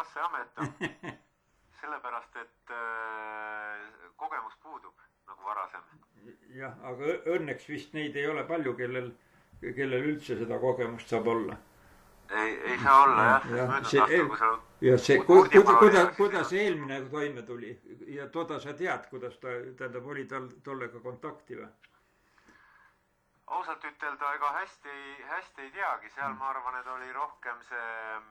raske amet on. Sellepärast, et kogemus puudub nagu varasem. Jah, aga õnneks vist neid ei ole palju, kellel üldse seda kogemust saab olla. Ei saa olla, Kuidas eelmine toime tuli ja toda sa tead, kuidas ta tähendab, oli tal tollega kontakti või? Ausalt ütelda, ega hästi ei teagi. Seal ma arvan, et oli rohkem see,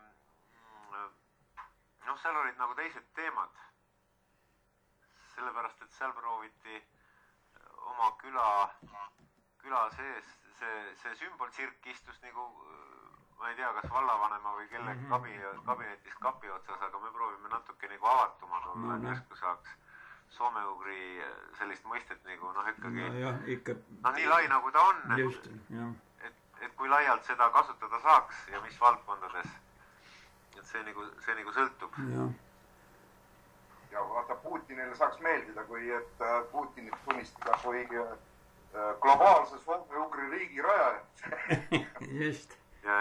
seal olid nagu teised teemad. Sellepärast, et seal prooviti oma küla sees see sümboltsirk istus nagu, ma ei tea, kas vallavanema või kelle kabinetis kapi otsas, aga me proovime natuke nagu avatumad olla, järsku saaks soome-ugri sellist mõistet nagu, ikkagi, nii lai nagu ta on, et kui laialt seda kasutada saaks ja mis valdkondades, et see nagu sõltub. Ja vaata, Putinile saaks meeldida, kui et Putinit tunnistada kui globaalse soome-ugri riigi raja. Just.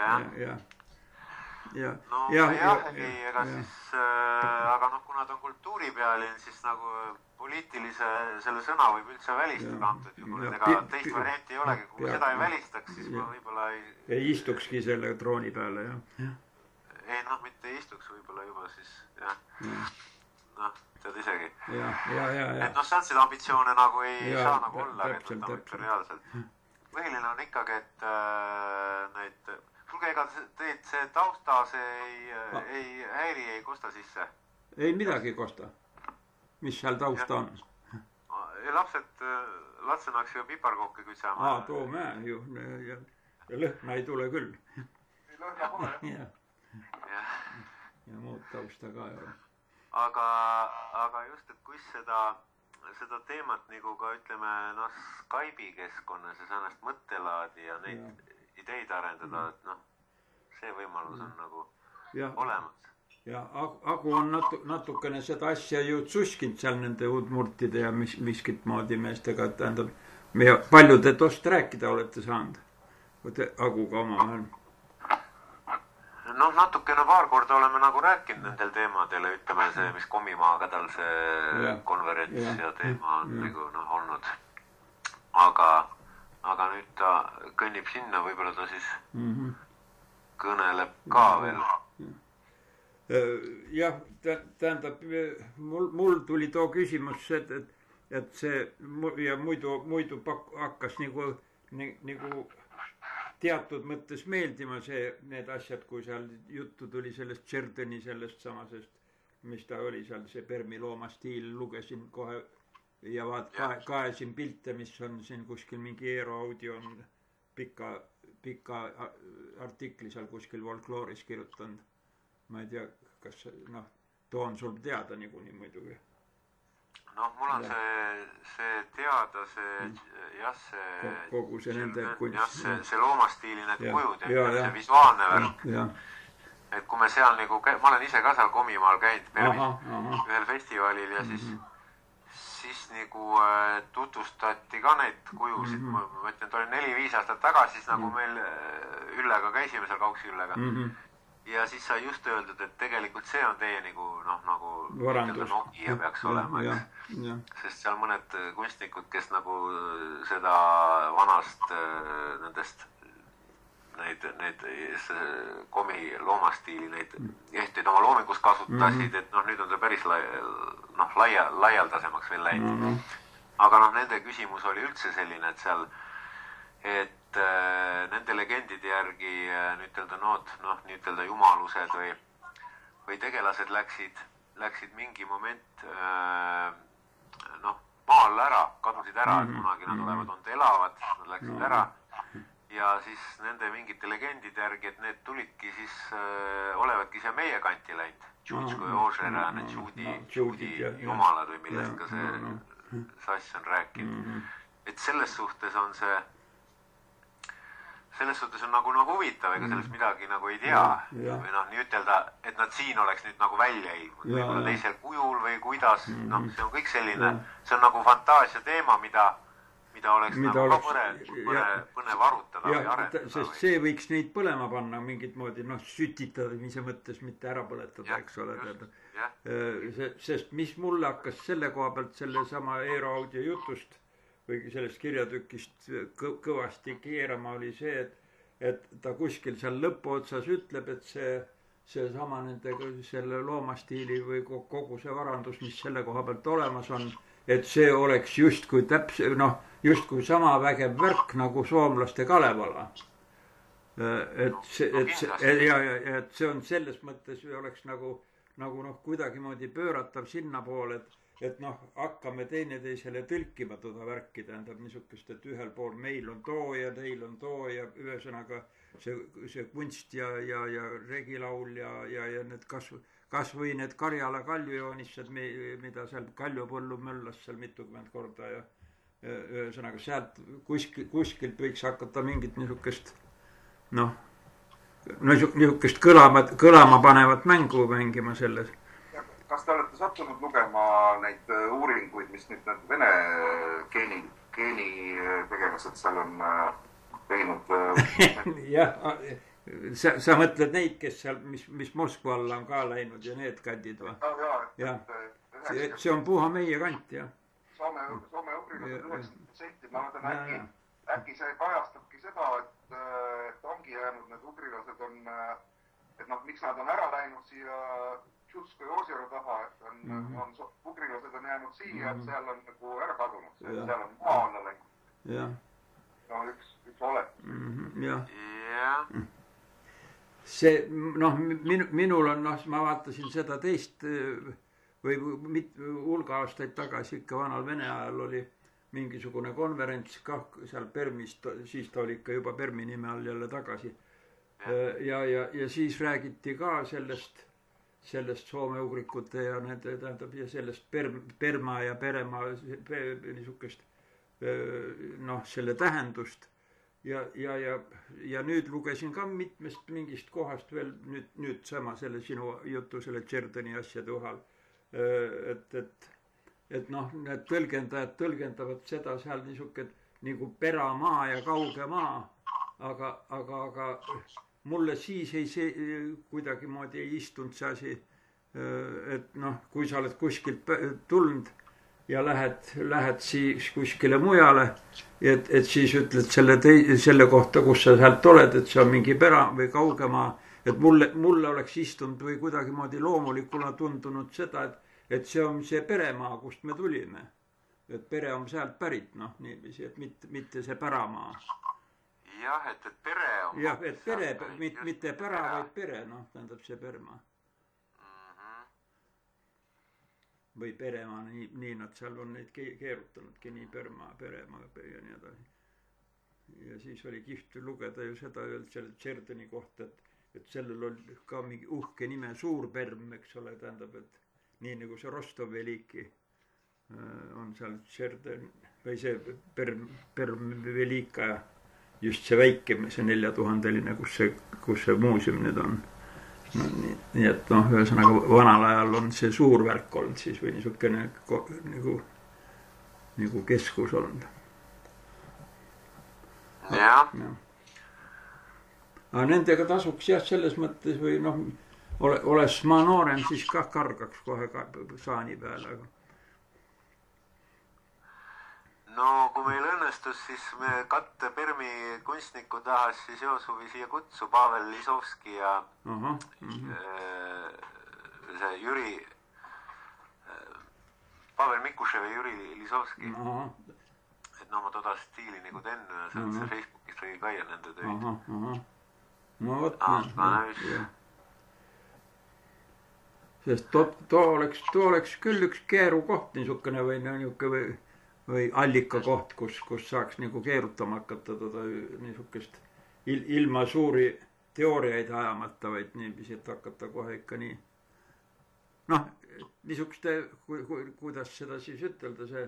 Aga kuna ta on kultuuripealinn, siis nagu poliitilise selle sõna võib üldse välistada antud juhul. Ega teist varianti ei olegi, kui seda ei välistaks, siis ma võib-olla ei istukski selle trooni peale, Ei, mitte ei istuks võib-olla juba siis, tead isegi. Et see ambitsioone nagu ei saa nagu olla, et mitte reaalselt. Põhiline on ikkagi, et neid... Kuulge, ega teid see tausta, see ei häiri, ei kosta sisse? Ei midagi kosta. Mis seal tausta on? Lapsed latsenaks ju piparkooke kütsama. Toome ju. Ja lõhna ei tule küll. Lõhna pole, Ja muud tausta ka ei ole. Aga just, et kus seda teemat nagu ka ütleme, Skype'i keskkonnas ja sannast mõttelaadi ja neid ideid arendada, et see võimalus on nagu olemas. Ja Aku on natukene seda asja ju tsuskinud seal nende udmurtide ja miskit moodi meestega, et tähendab, me paljude tost rääkida olete saanud, Akuga omavahel. Natukene paar korda oleme nagu rääkinud nendel teemadele, ütleme see, mis Komimaaga tal see konverents ja teema on nagu olnud. Aga nüüd ta kõnnib sinna, võib-olla ta siis kõneleb ka veel. Jah, tähendab, mul tuli too küsimus, et see ja muidu hakkas nagu teatud mõttes meeldima need asjad, kui seal juttu tuli sellest Tšerdõni sellest samasest, mis ta oli seal, see Permi loomastiil, lugesin kohe ja kaesin pilte, mis on siin kuskil mingi Eero audio on pika artikli seal kuskil folklooris kirjutanud. Ma ei tea, kas too on sul teada niikuinii muidugi. Mul on see teada, kogu see nende kunst. See loomastiili need kujud ja see visuaalne värk. Et kui me seal nagu, ma olen ise ka seal Komimaal käinud ühel festivalil ja siis nagu tutvustati ka neid kujusid. Ma ütlen, et oli 4-5 aastat tagasi, siis nagu meil Üllega käisime seal Kauksi Üllega. Ja siis sai just öeldud, et tegelikult see on teie nagu Nokia peaks olema, sest seal mõned kunstnikud, kes nagu seda vanast nendest neid komi loomastiili, neid ehteid oma loomingus kasutasid, et nüüd on see päris laialdasemaks veel läinud. Aga nende küsimus oli üldse selline, et seal, et nende legendide järgi nüüd jumalused või tegelased läksid mingi moment maal ära, kadusid ära, et kunagi nad olevat elavad, nad läksid ära ja siis nende mingite legendide järgi, et need tulidki siis, olevadki siia meie kanti läinud. Tšutško ja Ožera, need Tšudi jumalad või millest ka see sass on rääkinud. Et selles suhtes on nagu huvitav, ega sellest midagi nagu ei tea. Või nii ütelda, et nad siin oleks nüüd nagu välja ilmunud. Võib-olla teisel kujul või kuidas. See on kõik selline, see on nagu fantaasia teema, mida mida oleks nagu ka põnev arutada või arendada. Sest see võiks neid põlema panna mingit moodi, sütitamise mõttes, mitte ära põletada, eks ole. Sest mis mulle hakkas selle koha pealt selle sama Eero Audio jutust või sellest kirjatükist kõvasti keerama oli see, et ta kuskil seal lõpuotsas ütleb, et see sama nendega selle loomastiili või kogu see varandus, mis selle koha pealt olemas on, et see oleks justkui justkui sama vägev värk nagu soomlaste Kalevala. Et see on selles mõttes oleks nagu kuidagimoodi pööratav sinna poole, et hakkame teineteisele tõlkima toda värki, tähendab niisugust, et ühel pool meil on too ja teil on too ja ühesõnaga see kunst ja regilaul ja need kas või need Karjala kaljujoonised, mida seal Kaljupõllu möllas seal mitukümmend korda ja ühesõnaga sealt kuskilt võiks hakata mingit niisugust niisugust kõlama panevat mängu mängima selles. Kas te olete sattunud lugema neid uuringuid, mis nüüd need vene geeni tegelased seal on teinud? Jah, sa mõtled neid, kes seal, mis Moskva alla on ka läinud ja need kandid või? Jah, see on puha meie kant, jah. Soome ugrilased 90%, ma mõtlen äkki see kajastabki seda, et ongi jäänud need ugrilased on, et miks nad on ära läinud siia Tšutskoja ozero taha, et ugrilased on jäänud siia, et seal on nagu ära kadunud, seal on maa alla läinud. Üks oletus. Jah. See, minul on, ma vaatasin seda teist või hulga aastaid tagasi ikka vanal Vene ajal oli mingisugune konverents kah seal Permis, siis ta oli ikka juba Permi nime all jälle tagasi. Ja siis räägiti ka sellest soome-ugrikute ja nende, tähendab, ja sellest Perma ja Peremaa niisugust, selle tähendust. Ja nüüd lugesin ka mitmest mingist kohast veel nüüd sama selle sinu jutu selle Tšerdani asjade uhal. Et need tõlgendajad tõlgendavad seda seal niisugune nagu peramaa ja kauge maa, aga mulle siis kuidagi moodi ei istunud see asi, et kui sa oled kuskilt tulnud ja lähed siis kuskile mujale, et siis ütled selle kohta, kus sa sealt oled, et see on mingi pera või kauge maa, et mulle oleks istunud või kuidagi moodi loomulikuna tundunud seda, et see on see peremaa, kust me tulime. Et pere on sealt pärit, niiviisi, et mitte see päramaa. Jah, et pere on... Jah, et pere, mitte pära, vaid pere, tähendab see peremaa. Või peremaa, nii nad seal on neid keerutanudki, nii peremaa ja nii edasi. Ja siis oli kihvt lugeda ju seda selle Tšerdani kohta, et sellel oli ka mingi uhke nime Suurperm, eks ole, tähendab, et nii nagu see Rostov Veliki on seal Tšerdan või see Perm Velika ja just see väike, see 4000-line, kus see muuseum nüüd on. Nii et ühesõnaga vanal ajal on see suur värk olnud siis või niisugune nagu keskus olnud. Jah. Aga nendega tasuks jah selles mõttes või oles ma noorem, siis kah kargaks kohe saani peale. No kui meil õnnestus, siis me katte Permi kunstniku tahas siis Joosuvi siia kutsu Pavel Lisovski ja see Jüri Pavel Mikušev ja Jüri Lisovski. Et ma toda stiili nagu tenne ja see Facebookist või kaia nende töid. No võtme. Sest too oleks küll üks keeru koht niisugune või allika koht, kus saaks nagu keerutama hakata niisugust ilma suuri teooriaid ajamata, vaid niiviisi, et hakata kohe ikka nii. Niisuguste, kuidas seda siis ütelda, see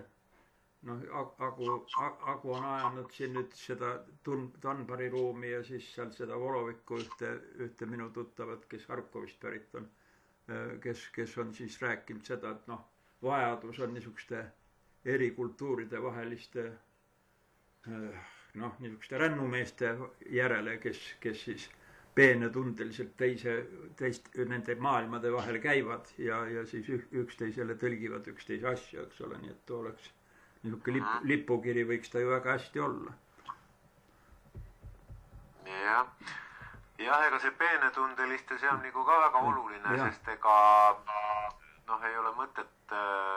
Agu on ajanud siin nüüd seda Tanbari ruumi ja siis seal seda Volovikku ühte minu tuttavat, kes Harkovist pärit on, kes on siis rääkinud seda, et vajadus on niisuguste eri kultuuride vaheliste noh, niisuguste rännumeeste järele, kes siis peenetundeliselt nende maailmade vahel käivad ja siis üksteisele tõlgivad üksteise asju, eks ole, nii et oleks niisugune lipukiri võiks ta ju väga hästi olla. Jah, ega see peenetundeliste, see on nagu ka väga oluline, sest ega noh, ei ole mõtet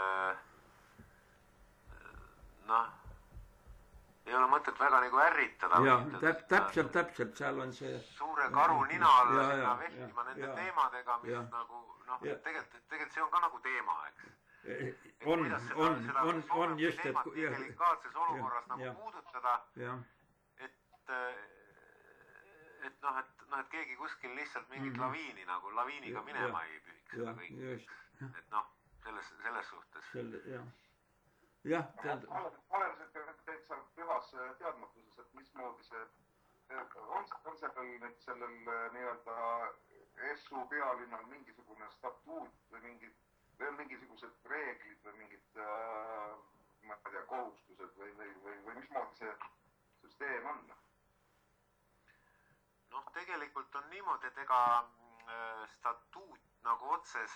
ei ole mõtet väga nagu ärritada. Täpselt, seal on see suure karu nina alla sinna vehtima nende teemadega, mis nagu noh, tegelikult see on ka nagu teema, eks. On just, et delikaatses olukorras nagu puudutada, et noh, et keegi kuskil lihtsalt mingit laviiniga minema ei pühiks seda kõike. Et noh, selles suhtes. Jah, olen täitsa pühas teadmatuses, et mismoodi see on sellel nii-öelda SU pealinnal mingisugune statuut või veel mingisugused reeglid või mingid, ma ei tea, kohustused või mismoodi see süsteem on? Noh, tegelikult on niimoodi, et ega statuut nagu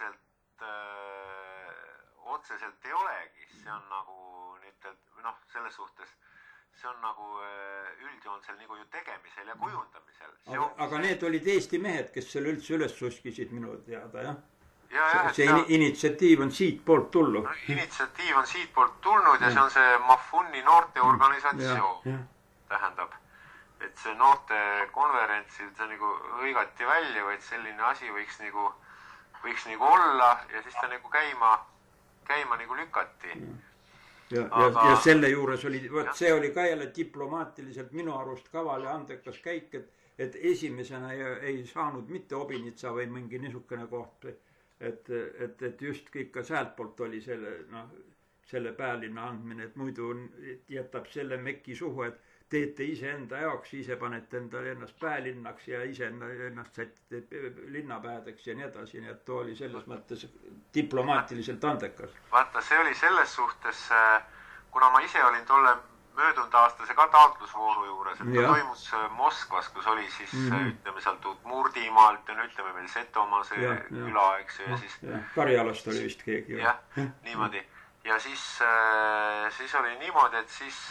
otseselt ei olegi, see on nagu noh, selles suhtes see on nagu üldjoonsel nagu ju tegemisel ja kujundamisel. Aga need olid Eesti mehed, kes selle üldse üles suskisid minu teada, jah? See initsiatiiv on siit poolt tulnud. Initsiatiiv on siit poolt tulnud ja see on see Mafuni noorteorganisatsioon. Tähendab, et see noortekonverentsil see nagu hõigati välja, et selline asi võiks nagu olla ja siis ta nagu käima nagu lükati. Ja selle juures oli, see oli ka jälle diplomaatiliselt minu arust kaval ja andekas käik, et esimesena ei saanud mitte Obinitsa või mingi niisugune koht, et just ikka säält poolt oli selle päälinna andmine, et muidu jätab selle meki suhu, et teete ise enda jaoks, ise panete ennast päälinnaks ja ise ennast sätite linnapäädeks ja nii edasi, nii et too oli selles mõttes diplomaatiliselt andekas. Vaata, see oli selles suhtes, kuna ma ise olin tolle möödunud aastase ka taotlusvooru juures, et ta toimus Moskvas, kus oli siis, ütleme sealt Murdimaalt ja ütleme veel Setomaa see küla, eks ju, ja siis Karjalast oli vist keegi. Jah, niimoodi. Ja siis oli niimoodi, et siis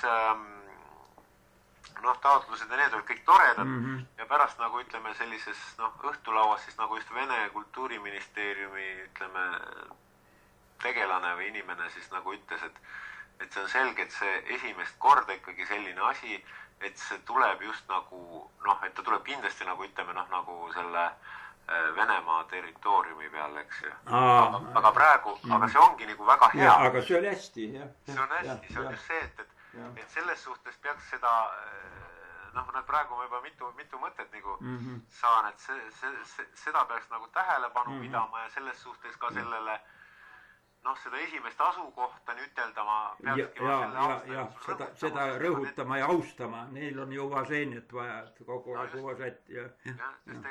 noh, taotlused ja need olid kõik toredad ja pärast nagu ütleme sellises õhtulauas siis nagu just Vene kultuuriministeeriumi ütleme tegelane või inimene siis nagu ütles, et see on selge, et see esimest korda ikkagi selline asi, et see tuleb just nagu et ta tuleb kindlasti nagu ütleme nagu selle Venemaa territooriumi peal, eks ju. Aga praegu, aga see ongi nagu väga hea. Aga see oli hästi, jah. See on hästi, see on just see, et selles suhtes peaks seda praegu ma juba mitu mõtet nagu saan, et seda peaks nagu tähelepanu pidama ja selles suhtes ka sellele seda esimest asukohta üteldama peakski seda rõhutama ja austama, neil on ju Uvaženit vaja, et kogu aeg Uvažet sest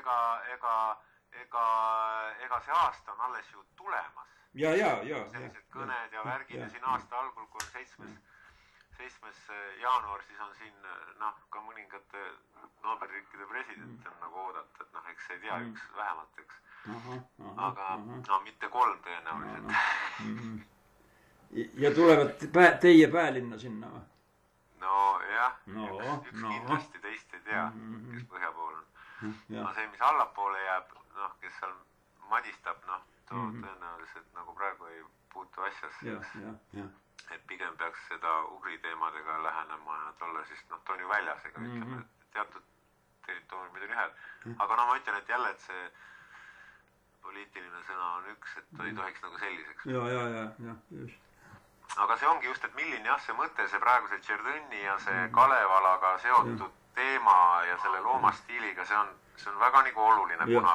ega see aasta on alles ju tulemas sellised kõned ja värgid ja siin aasta algul, kui on 7. jaanuar, siis on siin ka mõningate naaberriikide president on nagu oodata, et eks ei tea, üks vähemalt, eks. Aga mitte 3 tõenäoliselt. Ja tulevad teie päälinna sinna või? Nojah, üks kindlasti teist ei tea, kes põhja pool on. See, mis allapoole jääb, kes seal madistab, tõenäoliselt nagu praegu ei puutu asjasse. Et pigem peaks seda ugri teemadega lähenema ja tolle siis, ta on ju väljas, ega ütleme, et teatud territooriumid on ühel. Aga ma ütlen, et jälle, et see poliitiline sõna on üks, et ta ei tohiks nagu selliseks. Ja, just. Aga see ongi just, et milline see mõte, see praegu see Tšerdõnni ja see Kalevalaga seotud teema ja selle loomastiiliga, see on väga nagu oluline, kuna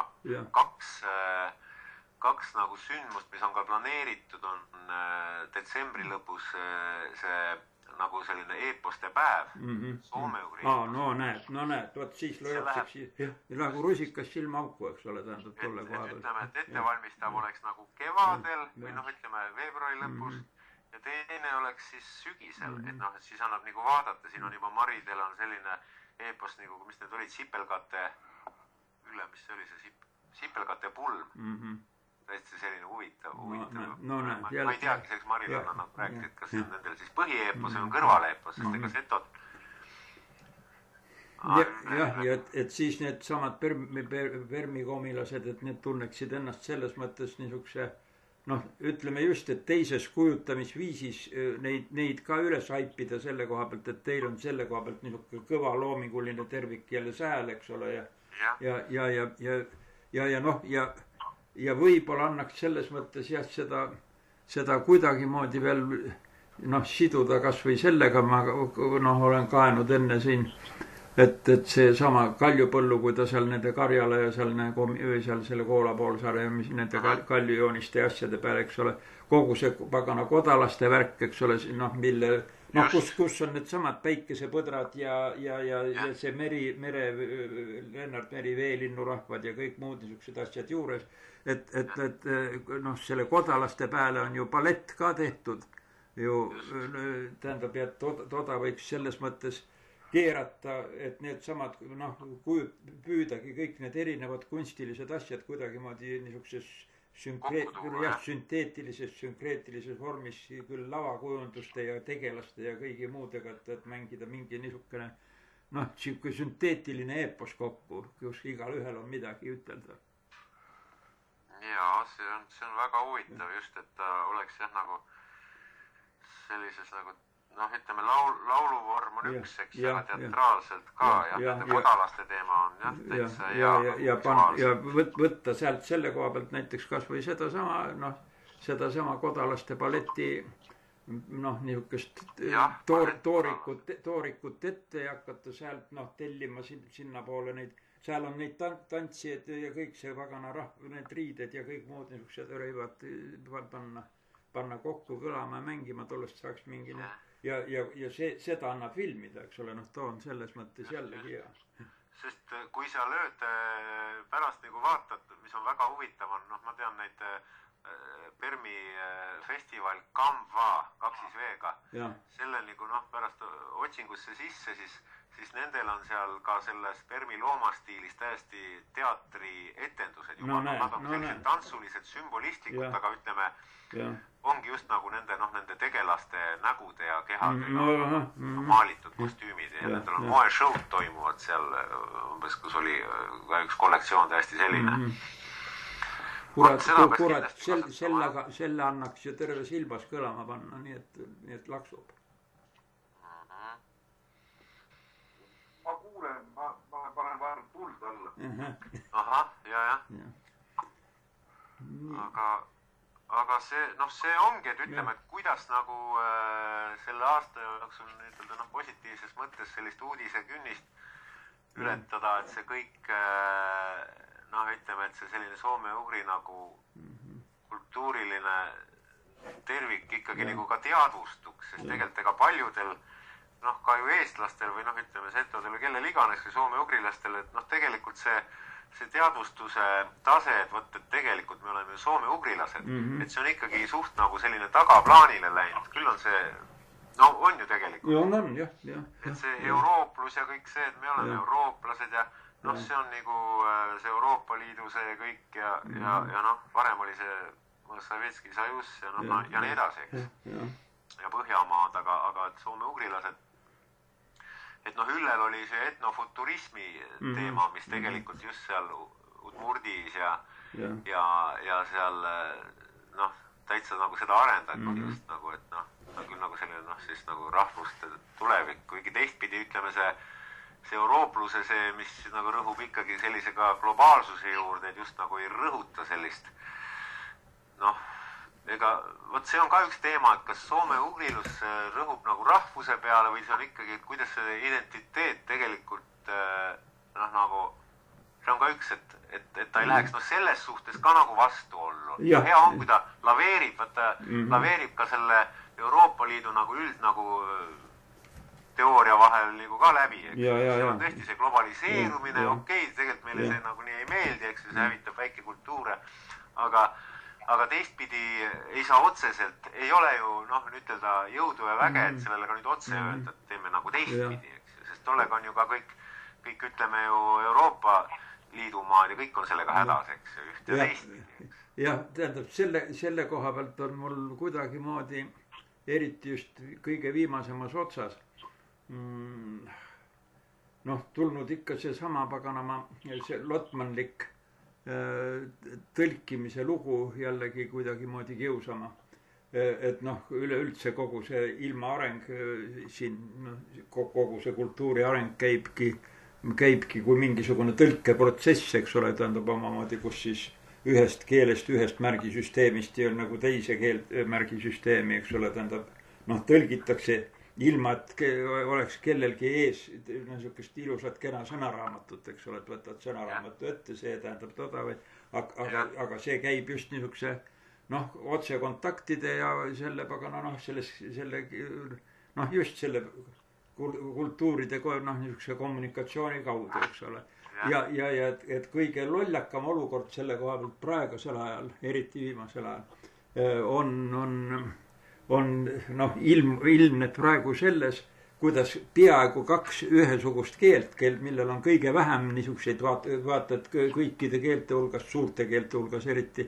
kaks nagu sündmust, mis on ka planeeritud, on detsembri lõpus see nagu selline eeposte päev Soome-ugri. No näed, võt siis lõjapseks nagu rusikas silmaauku, eks ole, tähendab tolle koha peal. Ütleme, et ettevalmistav oleks nagu kevadel või ütleme veebruari lõpus ja teine oleks siis sügisel, et noh, et siis annab nagu vaadata, siin on juba Maridel on selline eepos nagu, mis need olid, Sipelgate mis see oli see Sipelgate pulm. Täiesti selline huvitav. Ma ei teagi, selleks Maridel on nad rääkisid, kas see on nendel siis põhieepos või on kõrvaleepos, sest ega Setot. Jah, ja et siis need samad vermikomilased, et need tunneksid ennast selles mõttes niisuguse, noh, ütleme just, et teises kujutamisviisis neid ka üles haipida selle koha pealt, et teil on selle koha pealt niisugune kõva loominguline tervik jälle sääl, eks ole, ja võib-olla annaks selles mõttes jah, seda kuidagimoodi veel noh, siduda kas või sellega, ma noh, olen kaenud enne siin, et see sama Kaljupõllu, kui ta seal nende Karjala ja seal selle Koola poolsaare ja nende kaljujooniste ja asjade peale, eks ole, kogu see pagana kodalaste värk, eks ole, noh, mille noh, kus on need samad päikesepõdrad ja see Lennart Meri veelinnurahvad ja kõik muud niisugused asjad juures, et noh, selle kodalaste peale on ju ballett ka tehtud ju, tähendab, et toda võiks selles mõttes keerata, et need samad, noh, püüdagi kõik need erinevad kunstilised asjad kuidagimoodi niisuguses sünteetilises vormis küll lavakujunduste ja tegelaste ja kõigi muudega, et mängida mingi niisugune, noh, sihuke sünteetiline eepos kokku, kus igal ühel on midagi ütelda. Jaa, see on väga huvitav just, et ta oleks jah nagu sellises nagu noh, ütleme, lauluvorm on üks, eks, aga teatraalselt ka ja kodalaste teema on jah, täitsa ja võtta sealt selle koha pealt näiteks kas või sedasama kodalaste balleti noh, niisugust toorikut ette ja hakata sealt noh, tellima sinna poole neid, seal on neid tantsijad ja kõik see vagana need riided ja kõik muud niisugused rõivad panna kokku kõlama ja mängima, tollest saaks mingi ja seda annab filmida, eks ole, noh, too on selles mõttes jällegi hea. Sest kui sa lööd pärast nagu vaatad, mis on väga huvitav on, noh, ma tean neid Permi festival Kamva 2V-ga, selle nagu noh, pärast otsingusse sisse, siis nendel on seal ka selles Permi loomastiilis täiesti teatrietendused juba, nad on sellised tantsulised sümbolistlikud, aga ütleme, ongi just nagu nende tegelaste nägude ja kehadega maalitud kostüümid ja nendel on moeshow'd toimuvad seal umbes, kus oli ka üks kollektsioon täiesti selline. Kurat, selle annaks ju terve silmas kõlama panna, nii et laksub. Ma kuulen, ma panen vahel tuld alla. Ahah, ja. Aga see ongi, et ütleme, et kuidas nagu selle aasta jooksul ütelda positiivses mõttes sellist uudisekünnist ületada, et see kõik ütleme, et see selline soome-ugri nagu kultuuriline tervik ikkagi nagu ka teadvustuks, sest tegelikult ega paljudel ka ju eestlastel või ütleme setodel või kellel iganes või soome-ugrilastel, et tegelikult see teadvustuse tase, et võtta, et tegelikult me oleme ju soome-ugrilased, et see on ikkagi suht nagu selline tagaplaanile läinud, küll on see, on ju tegelikult. On, jah. Et see eurooplus ja kõik see, et me oleme eurooplased ja see on nagu see Euroopa Liidu see kõik ja varem oli see Sovetski Sajus ja nii edasi, eks. Ja Põhjamaad, aga et soome-ugrilased, et Üllel oli see etnofuturismi teema, mis tegelikult just seal Udmurdis ja seal täitsa nagu seda arendati just nagu, et ta küll nagu selline siis nagu rahvuste tulevik, kuigi teistpidi ütleme see euroopluse see, mis nagu rõhub ikkagi sellise ka globaalsuse juurde, et just nagu ei rõhuta sellist ega vot see on ka üks teema, et kas soome-ugrilus rõhub nagu rahvuse peale või see on ikkagi, et kuidas see identiteet tegelikult nagu see on ka üks, et ta ei läheks selles suhtes ka nagu vastuollu. Hea on, kui ta laveerib ka selle Euroopa Liidu nagu nagu teooria vahel nagu ka läbi, eks. See on tõesti see globaliseerumine, okei, tegelikult meile see nagu nii ei meeldi, eks, see hävitab väike kultuure, aga teistpidi ei saa otseselt, ei ole ju ütelda jõudu ja väge, et sellele ka nüüd otse öelda, et teeme nagu teistpidi, eks. Sest tollega on ju ka kõik ütleme ju Euroopa Liidu maad ja kõik on sellega hädas, eks. Üht ja teistpidi, eks. Jah, tähendab, selle koha pealt on mul kuidagimoodi, eriti just kõige viimasemas otsas, tulnud ikka see sama paganama, see lotmanlik tõlkimise lugu jällegi kuidagimoodi kiusama. Et üleüldse kogu see ilma areng siin, kogu see kultuuri areng käibki kui mingisugune tõlkeprotsess, eks ole, tähendab omamoodi, kus siis ühest keelest, ühest märgisüsteemist ja nagu teise keelt märgisüsteemi, eks ole, tähendab, tõlgitakse ilma, et oleks kellelgi ees niisugust ilusat kena sõnaraamatut, eks ole, et võtad sõnaraamatu ette, see tähendab toda või, aga see käib just niisuguse, otsekontaktide ja selle pagana, just selle kultuuride, niisuguse kommunikatsiooni kaudu, eks ole. Ja et kõige lollakam olukord selle koha pealt praegusel ajal, eriti viimasel ajal, on ilmnet praegu selles, kuidas peaaegu kaks ühesugust keelt, millel on kõige vähem niisuguseid vaatad kõikide keelte hulgas, suurte keelte hulgas eriti,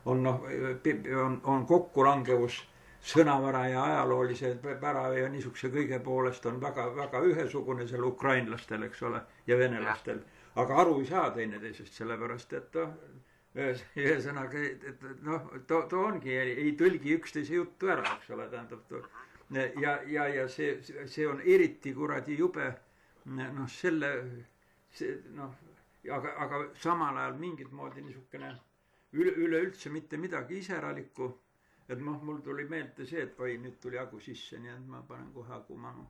on kokkulangevus sõnavara ja ajaloolise pära ja niisuguse kõige poolest on väga, väga ühesugune seal ukrainlastel, eks ole, ja venelastel. Aga aru ei saa teineteisest, sellepärast, et ühesõnaga, ta ongi, ei tõlgi üksteise juttu ära, eks ole, tähendab, ja see on eriti kuradi jube, aga samal ajal mingit moodi niisugune üleüldse mitte midagi iseralikku, et mul tuli meelde see, et oi, nüüd tuli Agu sisse, nii et ma panen kohe Agu manu.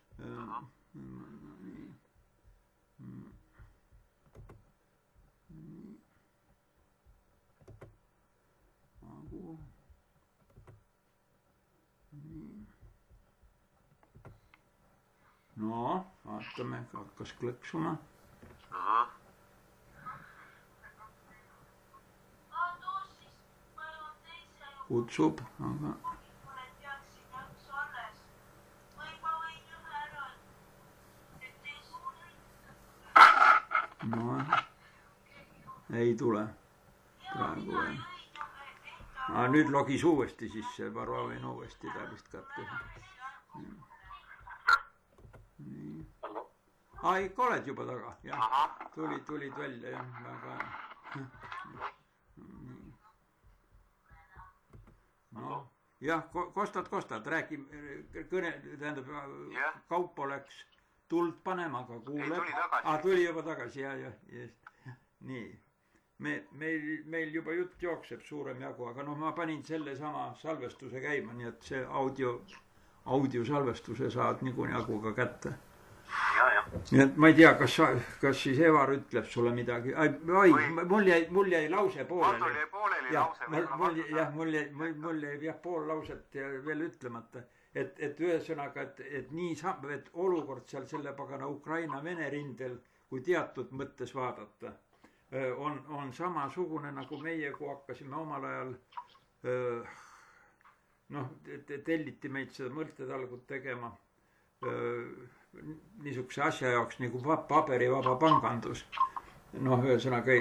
Agu. Vaatame, hakkas klõksuma. Kutsub, aga... ei tule praegu veel. Nüüd logis uuesti sisse, Varvavin uuesti ta vist katkes. Nii. Ikka oled juba taga, jah. Tulid välja, jah, väga... jah, kostad, räägi, kõne, tähendab, Kaupo läks tuld panema, aga kuuleb. Tuli tagasi. Tuli juba tagasi, jah. Nii. Meil juba jutt jookseb suurem jagu, aga ma panin selle sama salvestuse käima, nii et see audiosalvestuse saad niikuinii Aguga kätte. Nii et ma ei tea, kas siis Evar ütleb sulle midagi. Mul jäi lause pooleli. Mul jäi pooleli lause. Mul jäi pool lauset veel ütlemata. Et ühesõnaga, et nii et olukord seal selle pagana Ukraina-Vene rindel, kui teatud mõttes vaadata, on samasugune nagu meie, kui hakkasime omal ajal, telliti meid seda mõrtetalgut tegema niisuguse asja jaoks nagu paberivaba pangandus. Ühesõnaga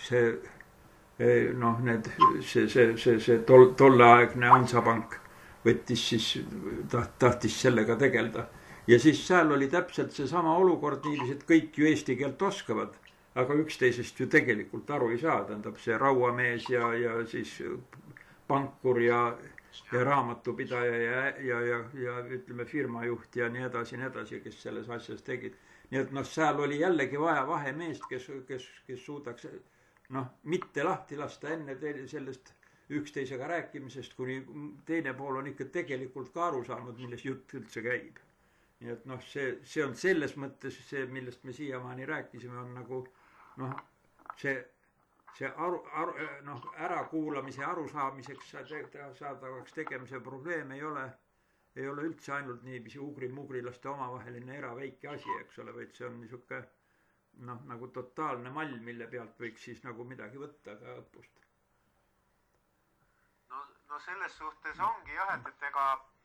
see tolleaegne Hansapank võttis siis, tahtis sellega tegelda. Ja siis seal oli täpselt see sama olukord niiviisi, et kõik ju eesti keelt oskavad, aga üksteisest ju tegelikult aru ei saa, tähendab see rauamees ja siis pankur ja raamatupidaja ja ütleme firmajuht ja nii edasi, kes selles asjas tegid. Nii et seal oli jällegi vaja vahemeest, kes suudaks mitte lahti lasta enne sellest üksteisega rääkimisest, kuni teine pool on ikka tegelikult ka aru saanud, milles jutt üldse käib. Nii et see on selles mõttes see, millest me siiamaani rääkisime, on nagu see ärakuulamise arusaamiseks saadavaks tegemise probleem ei ole üldse ainult niiviisi ugri-mugrilaste omavaheline eraväike asi, eks ole, vaid see on niisugune nagu totaalne mall, mille pealt võiks siis nagu midagi võtta ka õppust. No selles suhtes ongi jah, et ega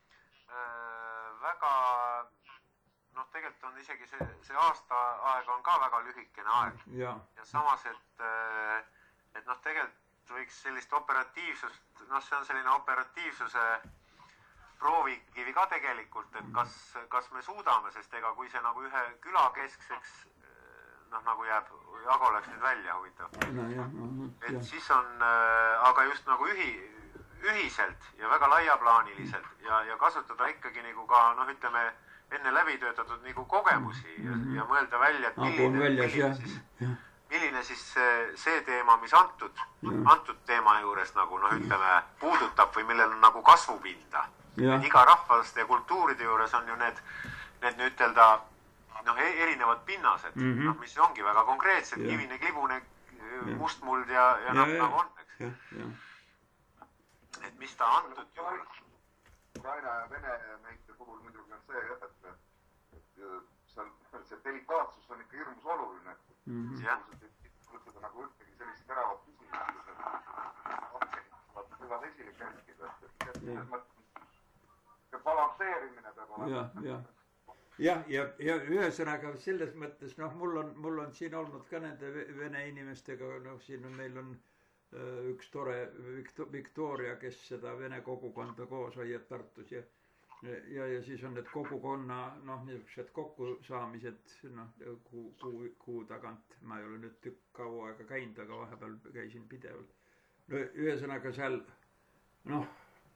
väga, noh, tegelikult on isegi see aasta aeg on ka väga lühikene aeg. Ja samas, et noh, tegelikult võiks sellist operatiivsust, noh, see on selline operatiivsuse proovikivi ka tegelikult, et kas me suudame, sest ega kui see nagu ühe küla keskseks, noh, nagu jääb, Jago läks nüüd välja, huvitav. Et siis on, aga just nagu ühiselt ja väga laiaplaaniliselt ja kasutada ikkagi nagu ka, noh, ütleme, enne läbi töötatud nagu kogemusi ja mõelda välja, et milline siis see teema, mis antud teema juures nagu, noh, ütleme, puudutab või millel on nagu kasvupinda. Iga rahvaste ja kultuuride juures on ju need ütelda, noh, erinevad pinnased, noh, mis ongi väga konkreetsed, kivine, klibune, mustmuld ja nagu on, eks. Et mis ta antud juures? Ukraina ja Vene näite puhul muidugi on see, et see delikaatsus on ikka hirmus oluline. Võtada nagu ühtegi sellist teravat küsimus, et võivad esile käskida. Balansseerimine peab olema. Ja ühesõnaga selles mõttes, noh, mul on siin olnud ka nende vene inimestega, noh, siin meil on üks tore Victoria, kes seda vene kogukonda koos hoiab Tartus ja siis on need kogukonna, noh, niisugused kokkusaamised, noh, kuu tagant. Ma ei ole nüüd tükk kaua aega käinud, aga vahepeal käisin pidevalt. No ühesõnaga seal, noh,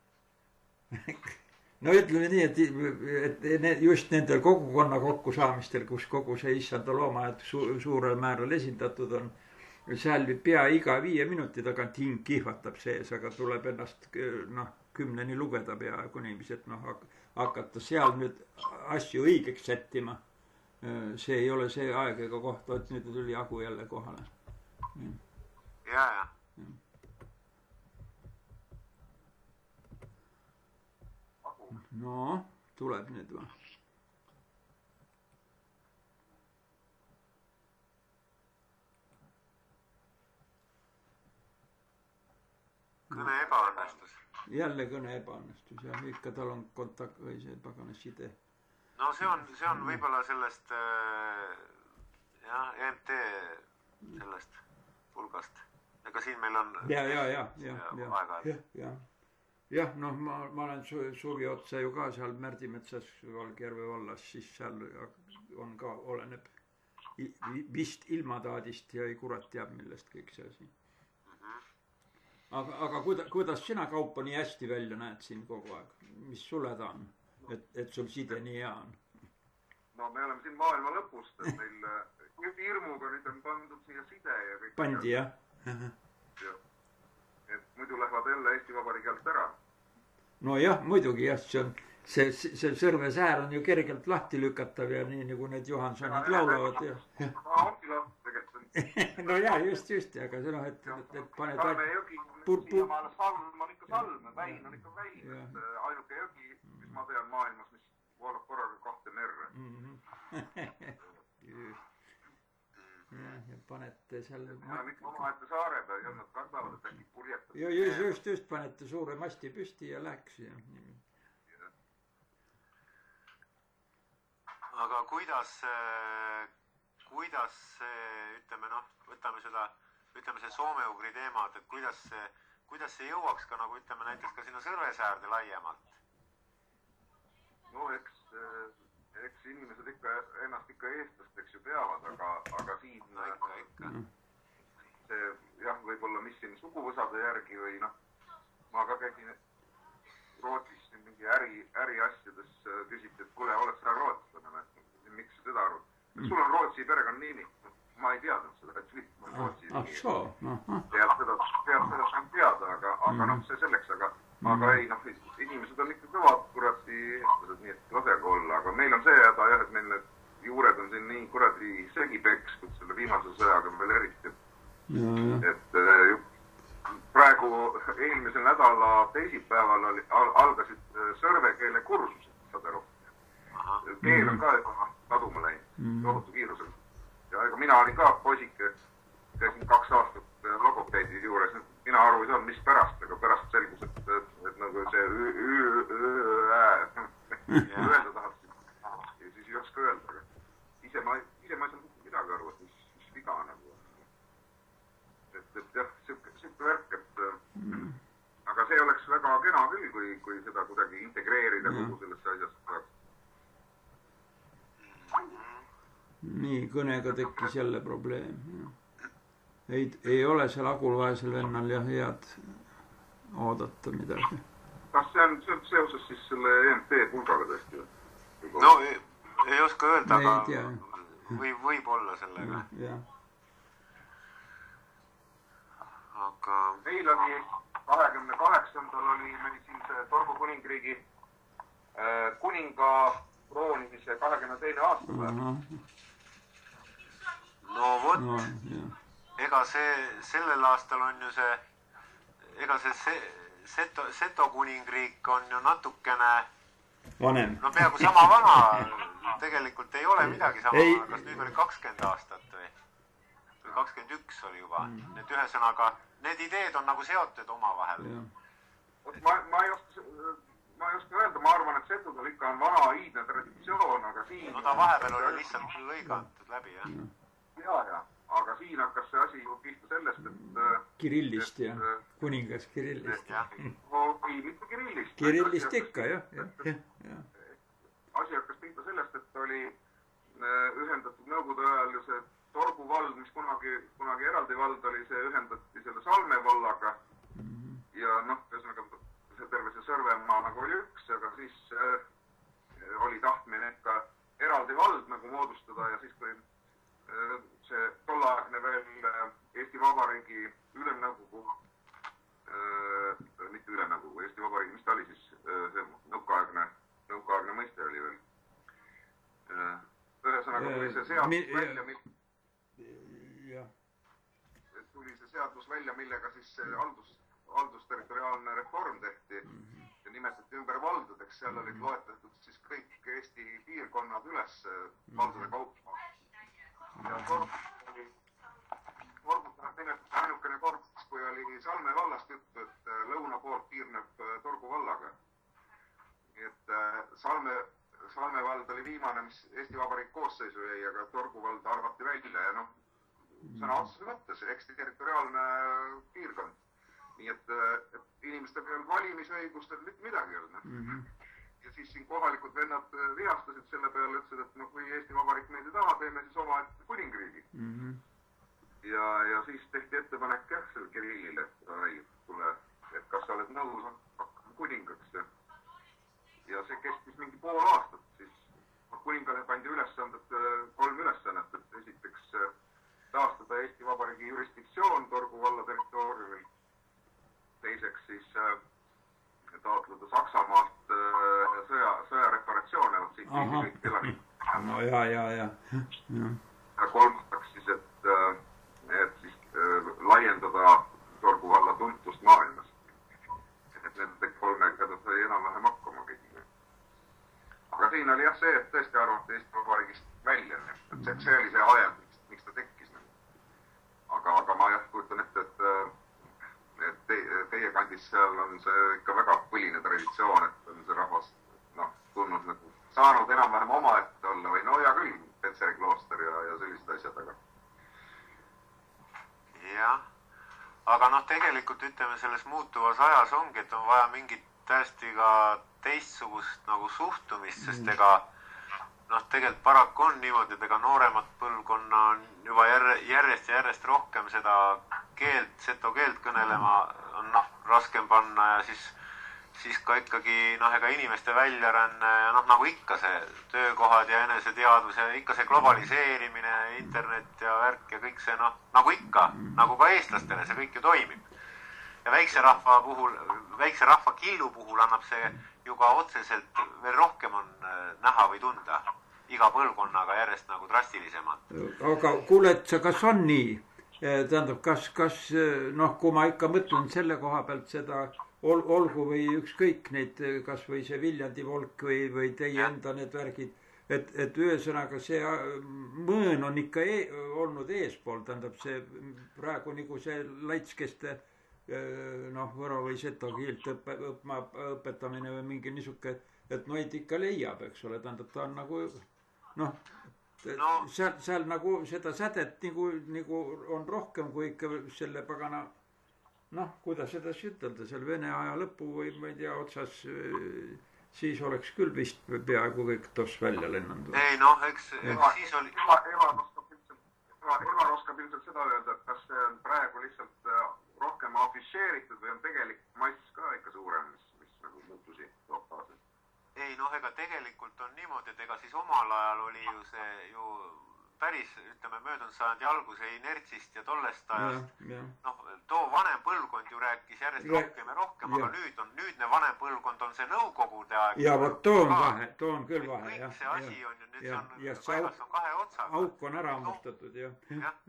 no ütleme nii, et just nendel kogukonna kokkusaamistel, kus kogu see issanda loomaaed suurel määral esindatud on, seal pea iga 5 minuti tagant hing kihvatab sees, aga tuleb ennast, noh, 10 lugeda peaaegu niiviisi, et noh, hakata seal nüüd asju õigeks sättima. See ei ole see aeg ega kohta, et nüüd tuli Jagu jälle kohale. Ja. No, tuleb nüüd või? Kõne ebaõnnestus. Jälle kõne ebaõnnestus ja ikka tal on kontakt või see pagana side. No see on võib-olla sellest EMT sellest pulgast. Ega siin meil on Jah, noh, ma olen suvi otsa ju ka seal Märdimetsas Valgjärve vallas, siis seal on ka, oleneb vist ilmataadist ja ei kurat teab millest kõik see asi. Aga kuidas sina Kaupo nii hästi välja näed siin kogu aeg? Mis sulle ta on, et sul side nii hea on? No me oleme siin maailma lõpust, et meil hirmuga nüüd on pandud siia side ja kõik. Pandi, jah? Et muidu lähevad jälle Eesti Vabariigi alt ära. No jah, muidugi jah, see sõrvesäär on ju kergelt lahti lükatav ja nii nagu need Johansonid laulavad. Ongi lahti tegelikult. No jah, just, aga see noh, et paned... Salme jõgi, siiamaale salm on ikka salm, väin on ikka väin. Ainuke jõgi, mis ma tean maailmas, mis voolab korraga 2 merre. Ja panete seal... Ja mitte omaette saare peal, ja nad kardavad, et äkki purjetab. Just, panete suure masti püsti ja läks. Aga kuidas ütleme, noh, võtame see soome-ugri teemad, et kuidas see jõuaks ka nagu ütleme näiteks ka sinna Sõrvesäärde laiemalt? No eks inimesed ennast ikka eestlasteks ju peavad, aga siin see jah, võib-olla mis siin suguvõsade järgi või noh, ma ka käisin Rootsis mingi äriasjades küsiti, et kuule, oled sa rootslane, miks sa seda arvad? Sul on Rootsi perekonnanimi. Ma ei teadnud seda, et Svitt on Rootsi nimi. Peab seda sain teada, aga noh, see selleks, aga ei, noh, inimesed on ikka kõvad kuradi eestlased, nii et lasega olla, aga meil on see häda jah, et meil need juured on siin nii kuradi segipekskud selle viimase sõjaga veel eriti. Et praegu eelmisel nädala teisipäeval algasid sõrvekeele kursused, saad aru. Keel on ka kaduma läinud, tohutu kiirusel. Ja ega mina olin ka poisike, käisin 2 aastat logopeedi juures, mina aru ei saanud, mis pärast, aga pärast selgus, et see oleks väga kena küll, kui seda kuidagi integreerida kogu sellesse asjasse. Nii, kõnega tekkis jälle probleem. Ei ole seal Agulvaesel vennal jah head oodata midagi. Kas see on seoses siis selle EMT pulgaga tõesti? No ei oska öelda, aga võib olla sellega. Aga... Meil oli 28. oli meil siin see Torgu kuningriigi kuninga kroonimise 22. aastapäev. No vot, ega sellel aastal on ju see Seto kuningriik on ju natukene vanem. No peaaegu sama vana, tegelikult ei ole midagi sama vana, kas nüüd oli 20 aastat või 21 oli juba. Need ühesõnaga, need ideed on nagu seotud omavahel. Ma ei oska öelda, ma arvan, et Setudel ikka on vana iidne traditsioon, aga siin... No ta vahepeal oli lihtsalt lõigatud läbi, jah? Ja. Aga siin hakkas see asi ju pihta sellest, et... Kirillist, jah. Kuningas Kirillist. Ei, mitte Kirillist. Kirillist ikka, jah. Asi hakkas pihta sellest, et oli ühendatud nõukogude ajal ju see Torgu vald, mis kunagi eraldi vald oli, see ühendati selle Salme vallaga. Ja ühesõnaga terve see Sõrvemaa nagu oli üks, aga siis oli tahtmine ka eraldi vald nagu moodustada ja siis kui see tollaegne veel Eesti Vabariigi ülemnõukogu, mitte ülemnõukogu, Eesti Vabariigi, mis ta oli siis, see nõukaaegne mõiste oli veel. Ühesõnaga tuli see seadus välja, tuli see seadus välja, millega siis see haldusterritoriaalne reform tehti ja nimetati ümber valdadeks, seal olid loetletud siis kõik Eesti piirkonnad üles valdade kaupa. Ja Torgut tegelikult ainukene kord, kui oli Salme vallast juttu, et lõuna poolt piirneb Torgu vallaga. Et Salme vald oli viimane, mis Eesti Vabariik koosseisu jäi, aga Torgu vald arvati välja ja sõna otseses mõttes eksterritoriaalne piirkond. Nii et inimestel ei olnud valimisõigust, et mitte midagi ei olnud. Ja siis siin kohalikud vennad vihastasid selle peale, ütlesid, et kui Eesti Vabariik meid ei taha, teeme siis oma kuningriigi. Ja siis tehti ettepanek selle Kirillile, et kas sa oled nõus hakkama kuningaks. Ja see kestis mingi pool aastat, siis kuningale pandi ülesanded, 3 ülesannet, et esiteks taastada Eesti Vabariigi jurisdiktsioon Torgu valla territooriumil, teiseks siis taotleda Saksamaalt sõjareparatsioone, siit kõik elanikud. No ja. Ja kolmandaks siis, et siis laiendada Torgu valla tuntust maailmas. Et nende 3 sai enam-vähem hakkama kõik. Aga siin oli jah see, et tõesti arvati Eesti Vabariigist välja. Et see oli see ajend, miks ta tekkis. Aga ma jah kujutan ette, et teie kandis seal on see ikka väga põline traditsioon, et on see rahvas tulnud nagu saanud enam-vähem oma ette olla või ja küll Petseri klooster ja sellised asjad, aga... Jah, aga tegelikult ütleme selles muutuvas ajas ongi, et on vaja mingit täiesti ka teistsugust nagu suhtumist, sest tegelikult paraku on niimoodi, et ega nooremat põlvkonna on juba järjest rohkem seda keelt, seto keelt kõnelema on raskem panna ja siis ka ikkagi ega inimeste väljaränne ja nagu ikka see töökohad ja eneseteadvus ja ikka see globaliseerimine, internet ja värk ja kõik see nagu ikka, nagu ka eestlastele see kõik ju toimib. Ja väikse rahva killu puhul annab see ju ka otseselt veel rohkem on näha või tunda iga põlvkonnaga järjest nagu drastilisemalt. Aga kuule, et see kas on nii? Tähendab, kas kui ma ikka mõtlen selle koha pealt seda olgu või ükskõik neid, kas või see Viljandi volk või teie enda need värgid, et ühesõnaga see mõõn on ikka olnud eespool, tähendab see praegu nagu see laitskeste võro või seto keelt õpetamine või mingi niisuke, et neid ikka leiab, eks ole, tähendab ta on nagu seal nagu seda sädet nagu on rohkem kui ikka selle pagana noh, kuidas edasi ütelda, seal Vene aja lõpu või ma ei tea, otsas siis oleks küll vist peaaegu kõik toss välja lennanud. Ei noh, eks siis oli... Evar oskab ilmselt seda öelda, et kas see on praegu lihtsalt rohkem afišeeritud või on tegelik mass ka ikka suurem, mis nagu muutusi toob kaasa? Ei noh, ega tegelikult on niimoodi, et ega siis omal ajal oli ju see ju päris, ütleme, möödunud sajandi alguse inertsist ja tollest ajast. Noh, too vanem põlvkond ju rääkis järjest rohkem ja rohkem, aga nüüdne vanem põlvkond on see nõukogude aeg. Ja vot too on vahe, too on küll vahe. Kõik see asi on ju, nüüd see on kahe otsaga. Auk on ära ammustatud, jah.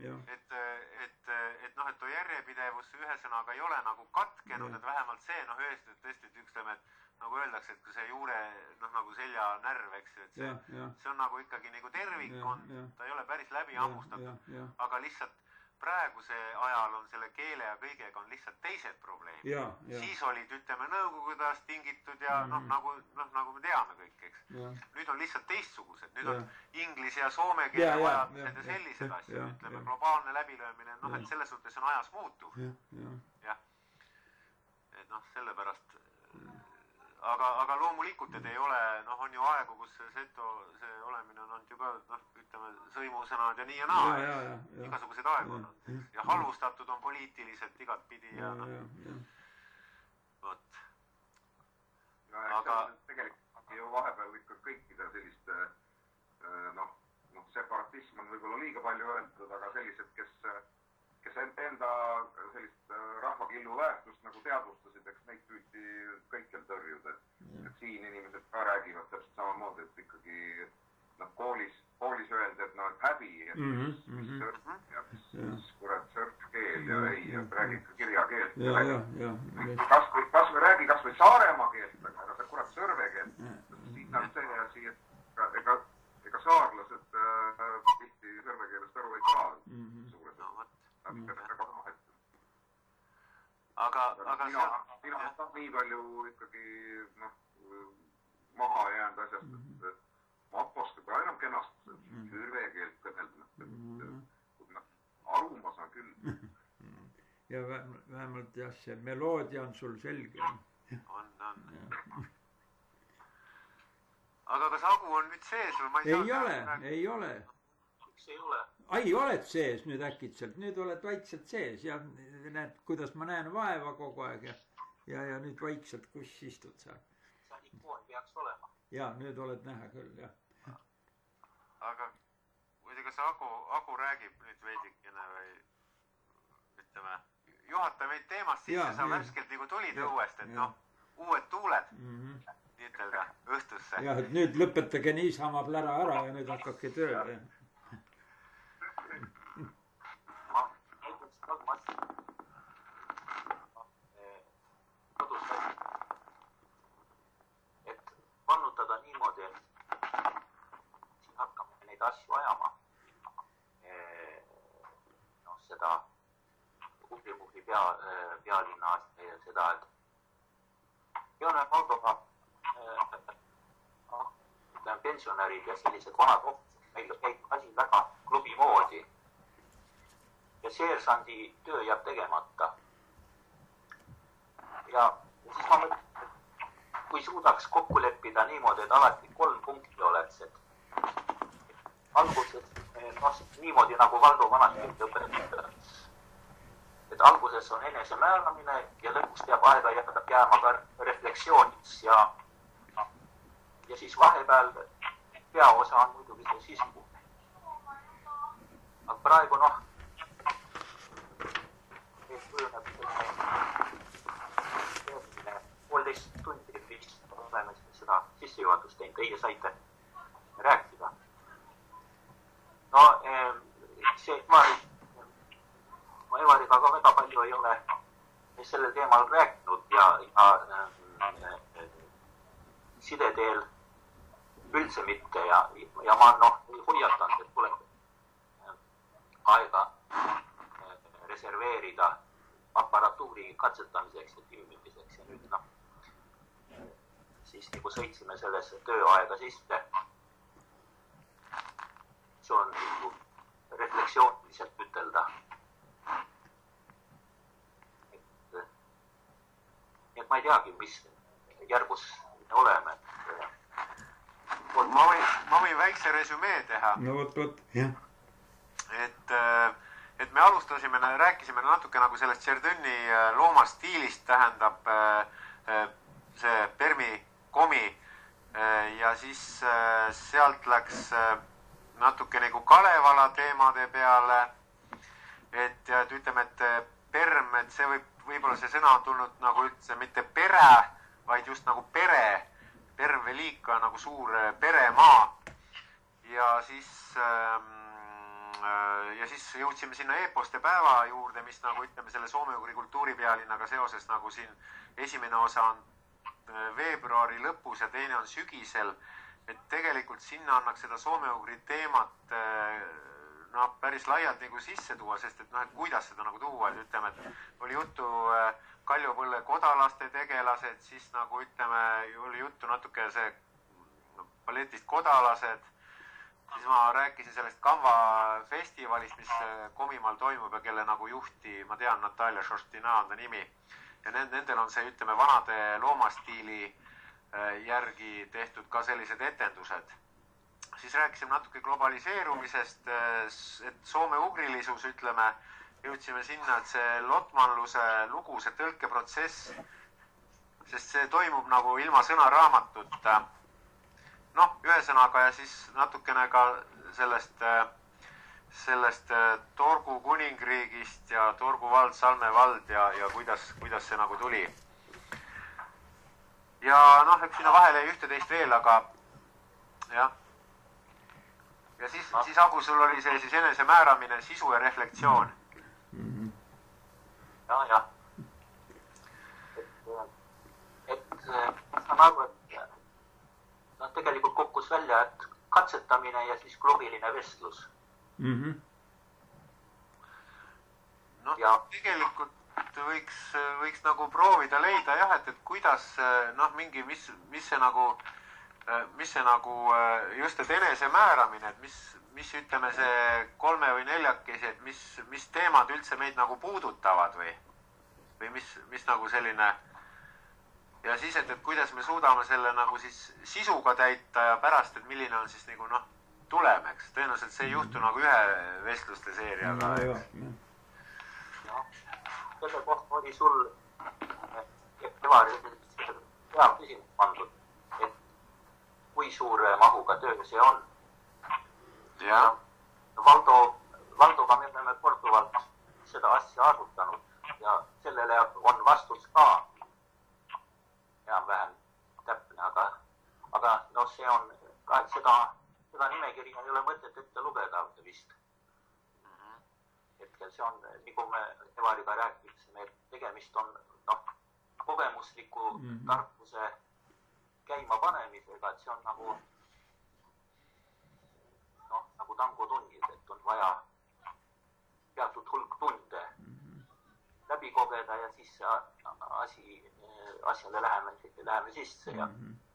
Et noh, et too järjepidevus ühesõnaga ei ole nagu katkenud, et vähemalt see, noh, tõesti, ütleme, et nagu öeldakse, et kui see juure, noh, nagu selja närv, eks ju, et see on nagu ikkagi nagu tervik on, ta ei ole päris läbi ammustatud, aga lihtsalt praeguse ajal on selle keele ja kõigega on lihtsalt teised probleemid. Siis olid, ütleme, nõukogudest tingitud ja noh, nagu me teame kõik, eks. Nüüd on lihtsalt teistsugused, nüüd on inglise ja soome keele vajadused ja sellised asjad, ütleme, globaalne läbilöömine, noh, et selles suhtes on ajas muutuv. Jah. Et noh, sellepärast aga loomulikult, et ei ole, noh, on ju aegu, kus see olemine on olnud ju ka, noh, ütleme, sõimusõnad ja nii ja naa, igasugused aegu on. Ja halvustatud on poliitiliselt igat pidi ja noh, vot. Aga tegelikult ju vahepeal ikka kõikide selliste, noh, separatism on võib-olla liiga palju öeldud, aga sellised, kes enda sellist rahvakillu väärtust nagu teadvustasid, eks neid püüti kõikjal tõrjuda. Et siin inimesed ka räägivad täpselt samamoodi, et ikkagi koolis öeldi, et noh, et häbi, et mis sõrf ja mis kurat sõrfkeel ja ei, räägi ikka kirjakeelt. Kas me räägi kas või Saaremaa keelt, aga see kurat sõrvekeelt. Siin on see asi, et ega saarlased tihti sõrvekeelest aru ei saa. Aga mina on nii palju ikkagi maha jäänud asjast, et ma oskab ka enam kenast kõrvekeelt kõnelda, aru ma saan küll. Ja vähemalt jah, see meloodia on sul selge. On. Aga kas Agu on nüüd sees või ma ei saa? Ei ole. Miks ei ole? Ai, oled sees nüüd äkitselt, nüüd oled vaikselt sees ja näed, kuidas ma näen vaeva kogu aeg ja nüüd vaikselt kus istud sa. See ikoon peaks olema. Ja, nüüd oled näha küll, jah. Aga muidu, kas Agu räägib nüüd veidikene või ütleme, juhata meid teemast sisse, sa värskelt nagu tulid õuest, et noh, uued tuuled, nii ütelda, õhtusse. Ja, et nüüd lõpetage niisama plära ära ja nüüd hakkake tööle. Et pannutada niimoodi, et siin hakkame neid asju ajama. Noh, seda Ugrimuhli pealinna ja seda, et Joone Valdoga pensionärid ja sellised vanad ohtud, meil käib asi väga klubi moodi. Ja seersandi töö jääb tegemata. Ja siis ma mõtlen, kui suudaks kokku leppida niimoodi, et alati 3 punkti oleks, et alguses, niimoodi nagu Valdo vanasti õpetab, et alguses on enesemääramine ja lõpuks peab aega jääma ka refleksiooniks ja siis vahepeal peaosa on muidugi see sisu. Aga praegu kujuneb 1,5 tundi vist oleme seda sissejuhatust teinud, teie saite rääkida. No see, ma Evariga ka väga palju ei ole sellel teemal rääkinud ja sideteel üldse mitte ja ma hoiatanud, et tuleb aega reserveerida aparatuuri katsetamiseks ja filmimiseks ja nüüd siis nagu sõitsime sellesse tööaega sisse. See on nagu refleksiooniliselt ütelda. Et ma ei teagi, mis järgus me oleme. Ma võin väikse resümee teha. No võt, jah. Et me alustasime, rääkisime natuke nagu sellest Tšerdõnni loomastiilist, tähendab see Permi komi ja siis sealt läks natuke nagu Kalevala teemade peale, et ütleme, et perm, et see võib-olla see sõna on tulnud nagu üldse mitte pere, vaid just nagu pere, perm velika nagu suur peremaa ja siis jõudsime sinna eeposte päeva juurde, mis nagu ütleme selle soome-ugri kultuuripealinnaga seoses nagu siin esimene osa on veebruari lõpus ja teine on sügisel, et tegelikult sinna annaks seda soome-ugri teemat päris laialt nagu sisse tuua, sest et et kuidas seda nagu tuua, et ütleme, et oli juttu Kaljupõlle kodalaste tegelased, siis nagu ütleme, oli juttu natuke see balletist kodalased, siis ma rääkisin sellest Kanva festivalist, mis Komimaal toimub ja kelle nagu juhti, ma tean, Natalja Šoština on ta nimi. Ja nendel on see, ütleme, vanade loomastiili järgi tehtud ka sellised etendused. Siis rääkisime natuke globaliseerumisest, et soome-ugrilisus, ütleme, jõudsime sinna, et see lotmanluse lugu, see tõlkeprotsess, sest see toimub nagu ilma sõnaraamatut. Ühesõnaga ja siis natukene ka sellest Torgu kuningriigist ja Torgu vald, Salme vald ja kuidas see nagu tuli. Ja eks sinna vahele jäi ühte-teist veel, aga jah. Ja siis Agu, sul oli see siis enesemääramine, sisu ja reflektsioon. Ja. Et saan aru, et tegelikult kokkus välja, et katsetamine ja siis klubiline vestlus. Ja tegelikult võiks nagu proovida leida jah, et kuidas mingi, mis see nagu just et enesemääramine, et mis ütleme see 3 või 4, et mis teemad üldse meid nagu puudutavad või mis nagu selline ja siis, et kuidas me suudame selle nagu siis sisuga täita ja pärast, et milline on siis nagu tulem, eks. Tõenäoliselt see ei juhtu nagu ühe vestluste seeriaga. Selle kohta oli sul hea küsimus pandud, et kui suure mahuga töö see on. Ja. Valdoga me oleme korduvalt seda asja arvutanud ja sellele on vastus ka vähem täpne, aga see on ka, et seda nimekirja ei ole mõtet ette lugeda vist. Hetkel see on, nagu me Evariga rääkisime, et tegemist on kogemusliku tarkuse käimapanemisega, et see on nagu tangotunnid, et on vaja teatud hulk tunde läbi kogeda ja siis asjale läheme sisse ja.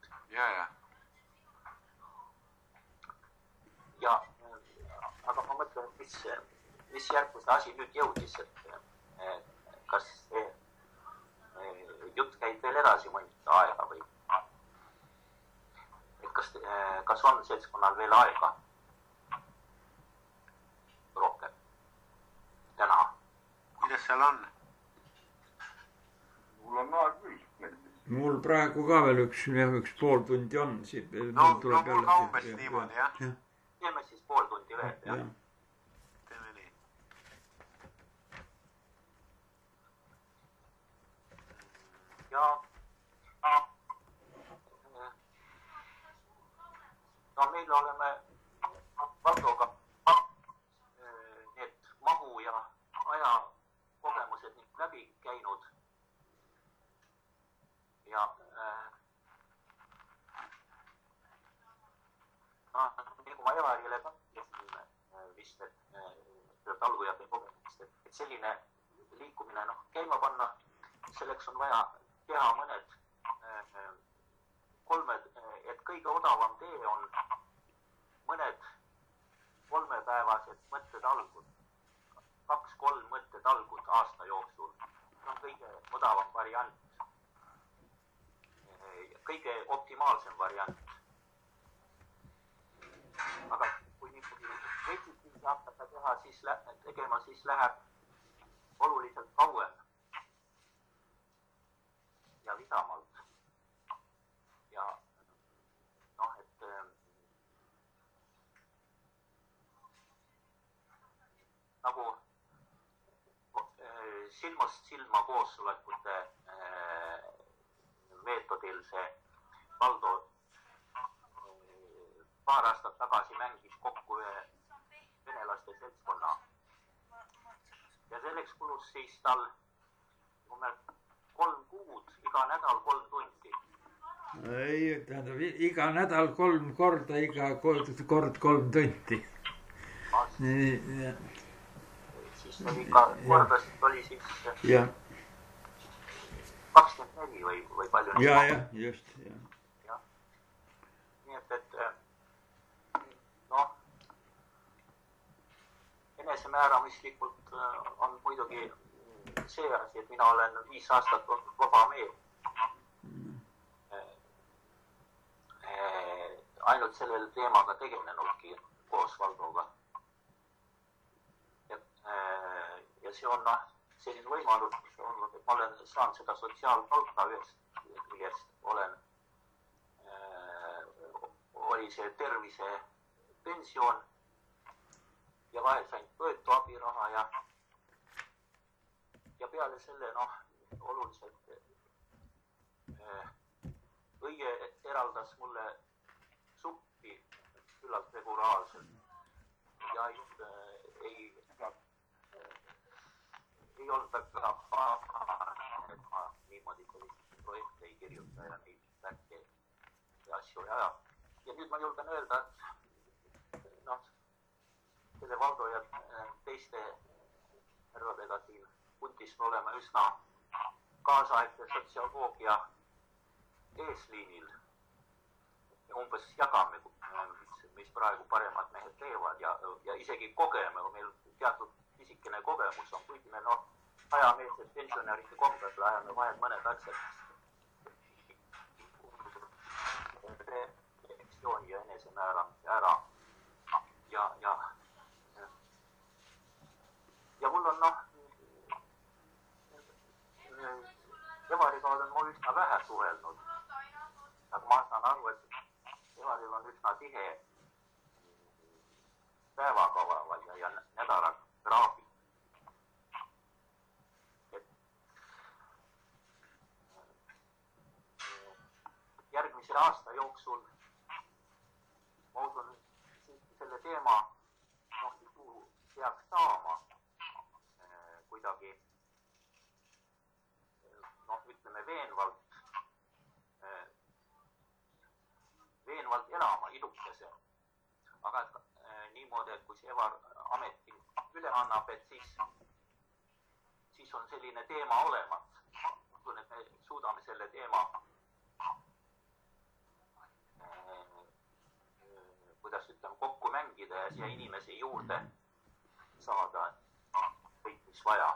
Ja, aga ma mõtlen, mis järgmine asi nüüd jõudis, et kas jutt käib veel edasi mõnda aega või et kas on seltskonnal veel aega rohkem täna? Kuidas seal on? Mul on aeg küll. Mul praegu ka veel üks pool tundi on. Mul ka umbes niimoodi, jah. Teeme siis pool tundi veel, jah. Teeme nii. Ja meil oleme Valdoga need mahu ja aja kogemused läbi käinud ja nagu ma Evarile pakkisin vist, et talgujate kogemust, et selline liikumine käima panna, selleks on vaja teha mõned et kõige odavam tee on mõned 3-päevased mõttetalgud, 2-3 mõttetalgud aasta jooksul. See on kõige odavam variant. kõige optimaalsem variant. Aga kui niimoodi vetsitis hakata tegema, siis läheb oluliselt kauem ja vidamalt. Ja noh, et nagu silmast silma koosolekute meetodil see Valdo paar aastat tagasi mängis kokku ühe venelaste seltskonna. Ja selleks kulus siis tal 3 kuud, iga nädal 3 tundi. Ei, tähendab, iga nädal 3 korda, iga kord 3 tundi. Siis iga kordasid oli siis 24 või palju. Ja, just. Ja. Nii et noh, enesemääramislikult on muidugi see asi, et mina olen 5 aastat olnud vaba meel. Ainult sellel teemaga tegelenudki koos Valdoga. Ja see on selline võimalus olnud, et ma olen saanud seda sotsiaalpalka ühest küljest, oli see tervise pension ja vahel sain toetu abiraha ja peale selle oluliselt õie eraldas mulle suppi küllalt regulaarselt ja ei olnud väga et ma niimoodi projekte ei kirjuta ja neid värke ja asju ei aja. Ja nüüd ma julgen öelda, et selle Valdo ja teiste härradega siin puntis me oleme üsna kaasaegse sotsioloogia eesliinil ja umbes jagame, mis praegu paremad mehed teevad ja isegi kogeme, meil teatud pisikene kogemus on, kuigi me ajameelsed pensionäride kombel läheme vahel mõned asjad refleksiooni ja enesemääramise ära ja mul on Evariga olen mul üsna vähe suhelnud, aga ma saan aru, et Evaril on üsna tihe päevakava ja nädala graafik. Järgmise aasta jooksul ma usun selle teema peaks saama kuidagi ütleme veenvalt elama idukese. Aga niimoodi, et kui see Evar ameti üle annab, et siis on selline teema olemas. Usun, et me suudame selle teema kuidas ütleme kokku mängida ja siia inimesi juurde saada kõik, mis vaja.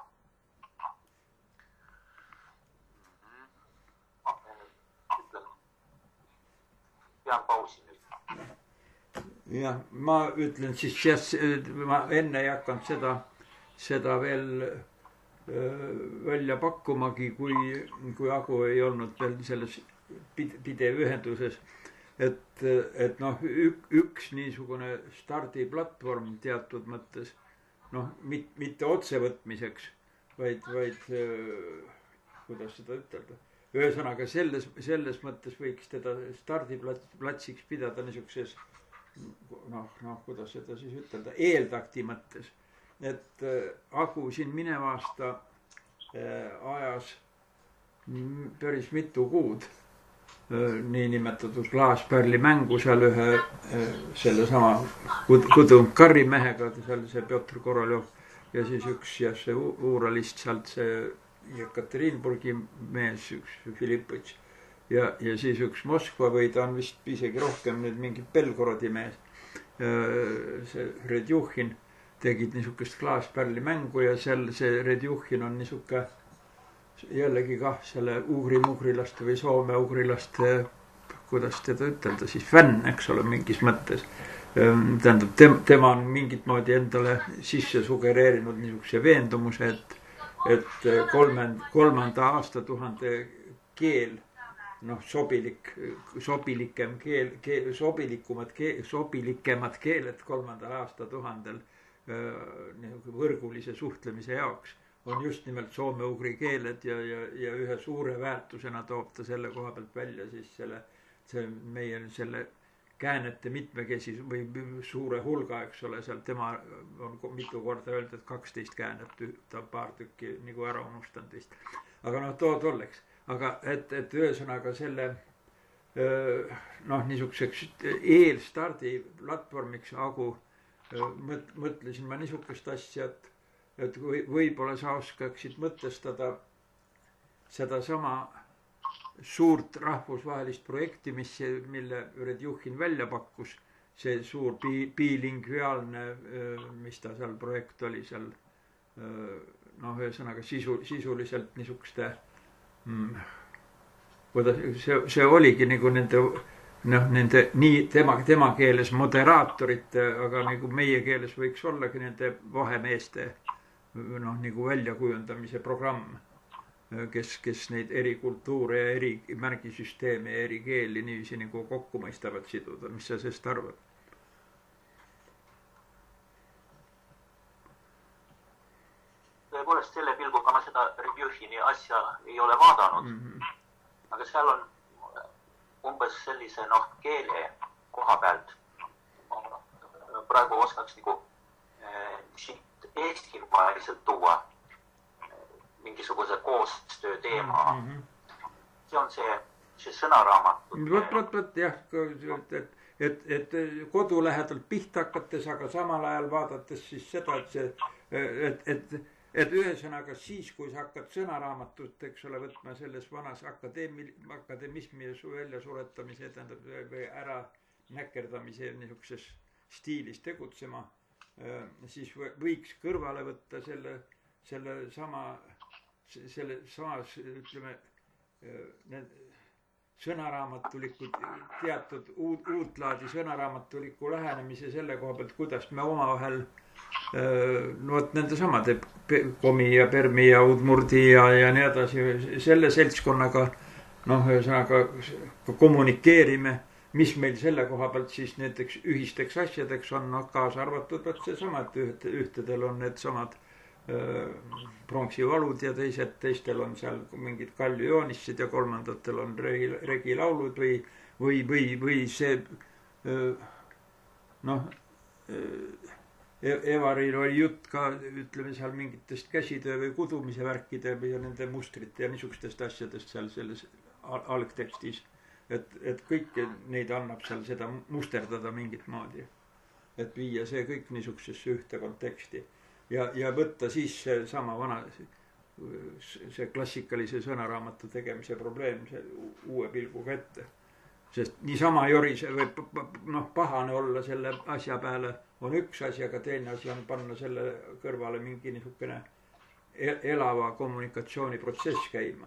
Pean pausi nüüd. Ja, ma ütlen siis, ma enne ei hakanud seda veel välja pakkumagi, kui Agu ei olnud veel selles pidev ühenduses. Et üks niisugune stardiplatvorm teatud mõttes, mitte otsevõtmiseks, vaid kuidas seda ütelda. Ühesõnaga selles mõttes võiks teda stardiplatsiks pidada niisuguses, kuidas seda siis ütelda, eeltakti mõttes. Et Agu siin mineva aasta ajas päris mitu kuud niinimetatud klaaspärli mängu seal ühe sellesama kudunud karrimehega, seal see Pjotr Koroljov ja siis üks see uuralist sealt see Jekaterinburgi mees, üks Filippõts ja siis üks Moskva või ta on vist isegi rohkem nüüd mingi Belgorodi mees, see Redjuhin tegid niisugust klaaspärli mängu ja see Redjuhin on niisuke jällegi kah selle ugri-mugrilaste või soome-ugrilaste kuidas teda ütelda siis, fänn, eks ole, mingis mõttes. Tähendab, tema on mingit moodi endale sisse sugereerinud niisuguse veendumuse, et kolmanda aastatuhande keel, noh, sobilikemad keeled kolmandal aastatuhandel võrgulise suhtlemise jaoks on just nimelt soome-ugri keeled ja ühe suure väärtusena toob ta selle koha pealt välja siis meie selle käänete mitmekesis või suure hulga, eks ole, seal tema on mitu korda öeldud, et 12 käänet, ta paar tükki nagu ära unustanud vist. Aga noh, tolleks. Aga et ühesõnaga selle noh, niisuguseks eelstardi platvormiks Agu mõtlesin ma niisugust asja, et võib-olla sa oskaksid mõtestada seda sama suurt rahvusvahelist projekti, mille Redjuhin välja pakkus, see suur bilingviaalne, mis ta seal projekt oli seal, noh, ühesõnaga sisuliselt niisuguste, see oligi nagu nende nii tema keeles moderaatorite, aga nagu meie keeles võiks ollagi nende vahemeeste noh, nagu väljakujundamise programm, kes neid eri kultuure ja eri märgisüsteeme ja eri keeli niiviisi nagu kokku mõistavad siduda. Mis sa sellest arvad? Tõepoolest selle pilguga ma seda Redjuhini asja ei ole vaadanud, aga seal on umbes sellise keele koha pealt. Praegu oskaks nagu siit Eesti-vaeliselt tuua mingisuguse koostöö teema. See on see sõnaraamat. Võt, jah, et kodu lähedalt pihta hakates, aga samal ajal vaadates siis seda, et ühesõnaga siis, kui sa hakkad sõnaraamatut, eks ole, võtma selles vanas akadeemismi väljasuretamise, tähendab ära näkerdamise niisuguses stiilis tegutsema, siis võiks kõrvale võtta selle sama, ütleme, sõnaraamatulikud teatud uutlaadi sõnaraamatuliku lähenemise selle koha pealt, kuidas me omavahel nende samade Komi ja Permi ja Udmurdi ja nii edasi selle seltskonnaga noh, ühesõnaga kommunikeerime, mis meil selle koha pealt siis näiteks ühisteks asjadeks on, kaasa arvatud, et seesama, et ühtedel on need samad pronksivalud ja teistel on seal mingid kaljujoonised ja kolmandatel on regilaulud või see noh, Evaril oli jutt ka, ütleme seal mingitest käsitöö või kudumise värkide või nende mustrite ja niisugustest asjadest seal selles algtekstis, et kõike neid annab seal seda musterdada mingit moodi, et viia see kõik niisugusesse ühte konteksti. Ja võtta siis sama vana, see klassikalise sõnaraamatu tegemise probleem see uue pilguga ette. Sest niisama jorise või pahane olla selle asja peale on üks asi, aga teine asi on panna selle kõrvale mingi niisugune elava kommunikatsiooniprotsess käima.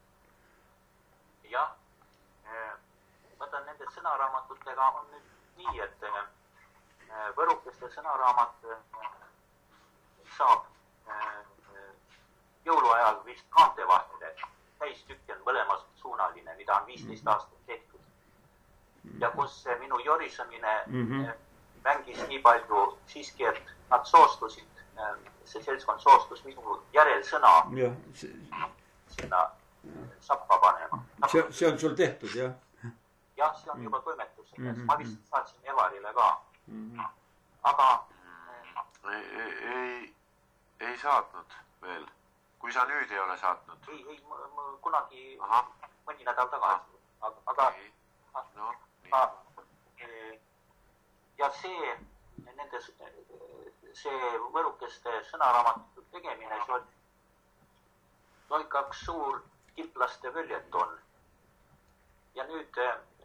Jah, võtan nende sõnaraamatutega on nüüd nii, et võrukeste sõnaraamat saab jõuluajal vist kaantevahele. Täistükk on mõlemas suunaline, mida on 15 aastat tehtud. Ja kus minu jorisemine mängis nii palju siiski, et nad soostusid, see seltskond soostus minu järelsõna sinna sappa panema. See on sul tehtud, jah? Jah, see on juba toimetus. Ma vist saatsin Evarile ka. Aga ei saatnud veel. Kui sa nüüd ei ole saatnud? Ei, kunagi mõni nädal tagasi. Aga ja see võrukeste sõnaraamatute tegemine, see oli kaks suur kiplaste völjeton. Ja nüüd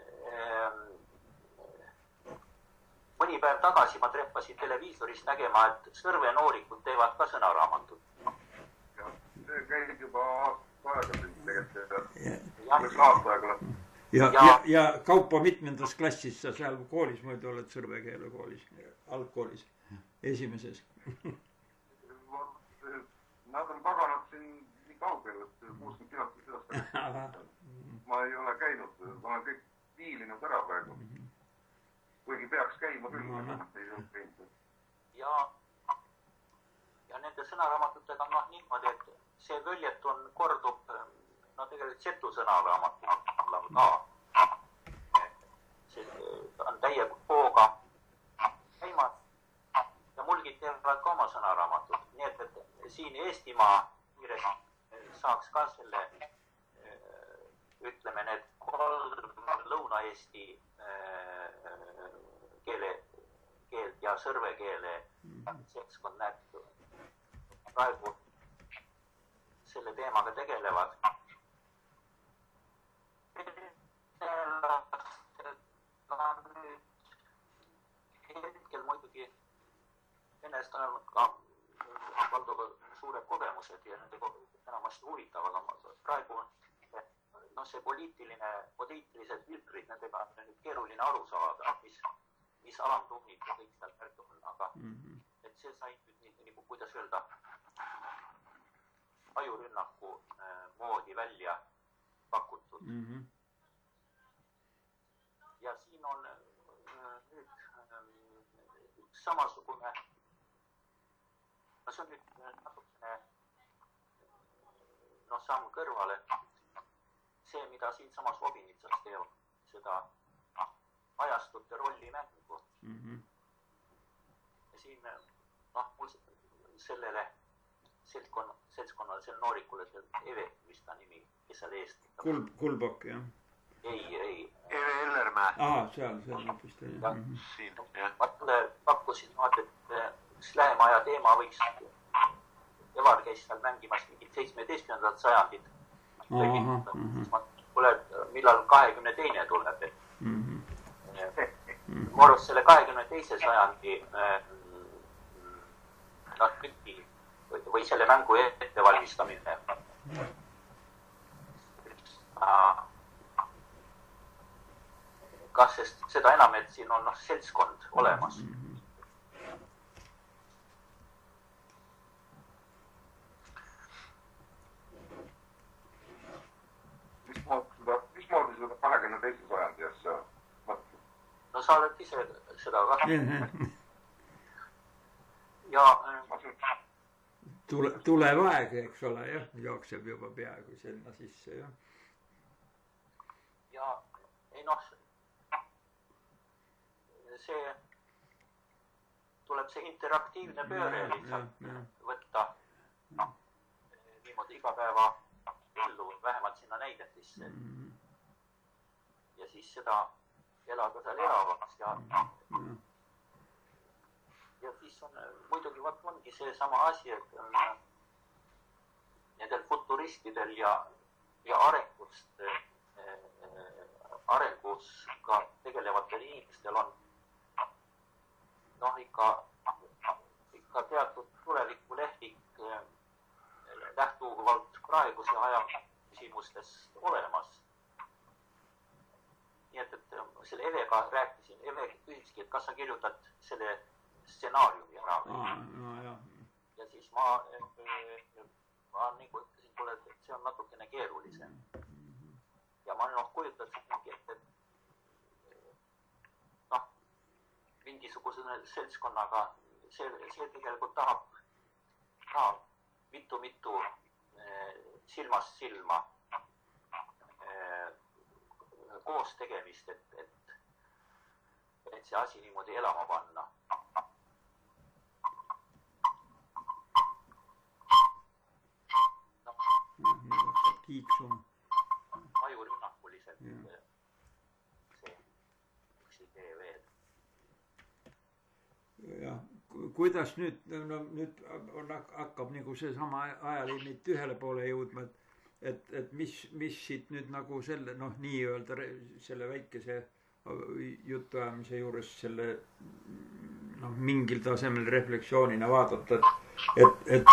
mõni päev tagasi ma treppasin televiisoris nägema, et sõrvenoorikud teevad ka sõnaraamatut. See käib juba aasta aega tegelikult. Aasta aega. Ja Kaupo mitmendas klassis sa seal koolis muidu oled Sõrve keelekoolis, algkoolis, esimeses? Nad on paganud siin nii kaugel, et 60 kilomeetrit ma ei ole käinud, ma olen kõik viilinud ära praegu. Kuigi peaks käima küll, ei ole käinud. Ja nende sõnaraamatutega on niimoodi, et see völjetun kordub tegelikult setu sõnaraamatul ka. See on täie hooga käimas ja mulgid teevad ka oma sõnaraamatud. Nii et siin Eestimaa saaks ka selle, ütleme, need 3 Lõuna-Eesti keelt ja sõrve keele seltskond näeb praegu selle teemaga tegelevad. Hetkel muidugi ennast on ka Valdoga suured kogemused ja nende enamasti huvitavad, aga praegu see poliitilised filtrid, nendega on nüüd keeruline aru saada, mis alamtuhnid ja kõik seal märk on, aga et see sai nüüd nagu, kuidas öelda, ajurünnaku moodi välja pakutud. Ja siin on nüüd üks samasugune, see on nüüd natukene samm kõrvale. See, mida siin samas Obinitsas teevad, seda ajastute rolli mängu. Ja siin, mul sellele seltskonnale, selle noorikule, Eve, mis ta nimi, kes seal eest. Kulbok, jah? Ei. Eve Ellermäe. Seal mõtlust oli. Siin, jah. Ma pakkusin, et üks lähema aja teema võiks, Evar käis seal mängimas mingit 17. sajandit. Millal 22. tuleb, ma arvan, selle 22. sajandi või selle mängu ettevalmistamine kas sest seda enam, et siin on seltskond olemas. Mismoodi seda 22. sajandi asja mõtled? No sa oled ise seda ka. Ja Tulev aeg, eks ole, jah, jookseb juba peaaegu sinna sisse, jah. Ja see tuleb see interaktiivne pööre lihtsalt võtta niimoodi igapäeva ellu, vähemalt sinna näidetisse. Ja siis seda elada seal elavaks ja siis on muidugi ongi see sama asi, et nendel futuristidel ja arengus ka tegelevatel inimestel on ikka teatud tulevikulehvik lähtuvalt praeguse aja küsimustest olemas. Nii et selle Evega rääkisin, Eve küsiski, et kas sa kirjutad selle stsenaariumi ära. Ja siis ma nagu ütlesin kuule, et see on natukene keerulisem. Ja ma kujutasin mingi, et mingisuguse seltskonnaga see tegelikult tahab ka mitu silmast silma koos tegemist, et see asi niimoodi elama panna. Kiiksuma. Ajurünnakuliselt see üks idee veel. Ja kuidas nüüd hakkab nagu see sama ajalimiit ühele poole jõudma, et mis siit nüüd nagu selle, nii-öelda selle väikese jutuajamise juures selle mingil tasemel refleksioonina vaadata, et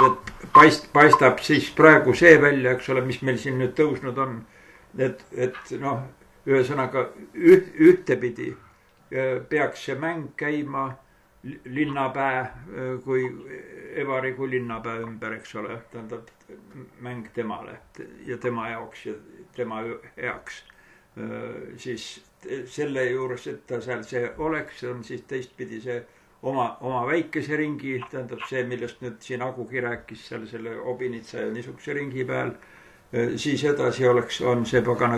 paistab siis praegu see välja, eks ole, mis meil siin nüüd tõusnud on, et ühesõnaga ühtepidi peaks see mäng käima linnapäe kui Evari kui linnapäe ümber, eks ole, tähendab mäng temale ja tema jaoks ja tema heaks. Siis selle juures, et ta seal see oleks, on siis teistpidi see oma väikese ringi, tähendab see, millest nüüd siin Agugi rääkis seal selle Obinitsa ja niisuguse ringi peal. Siis edasi on see pagana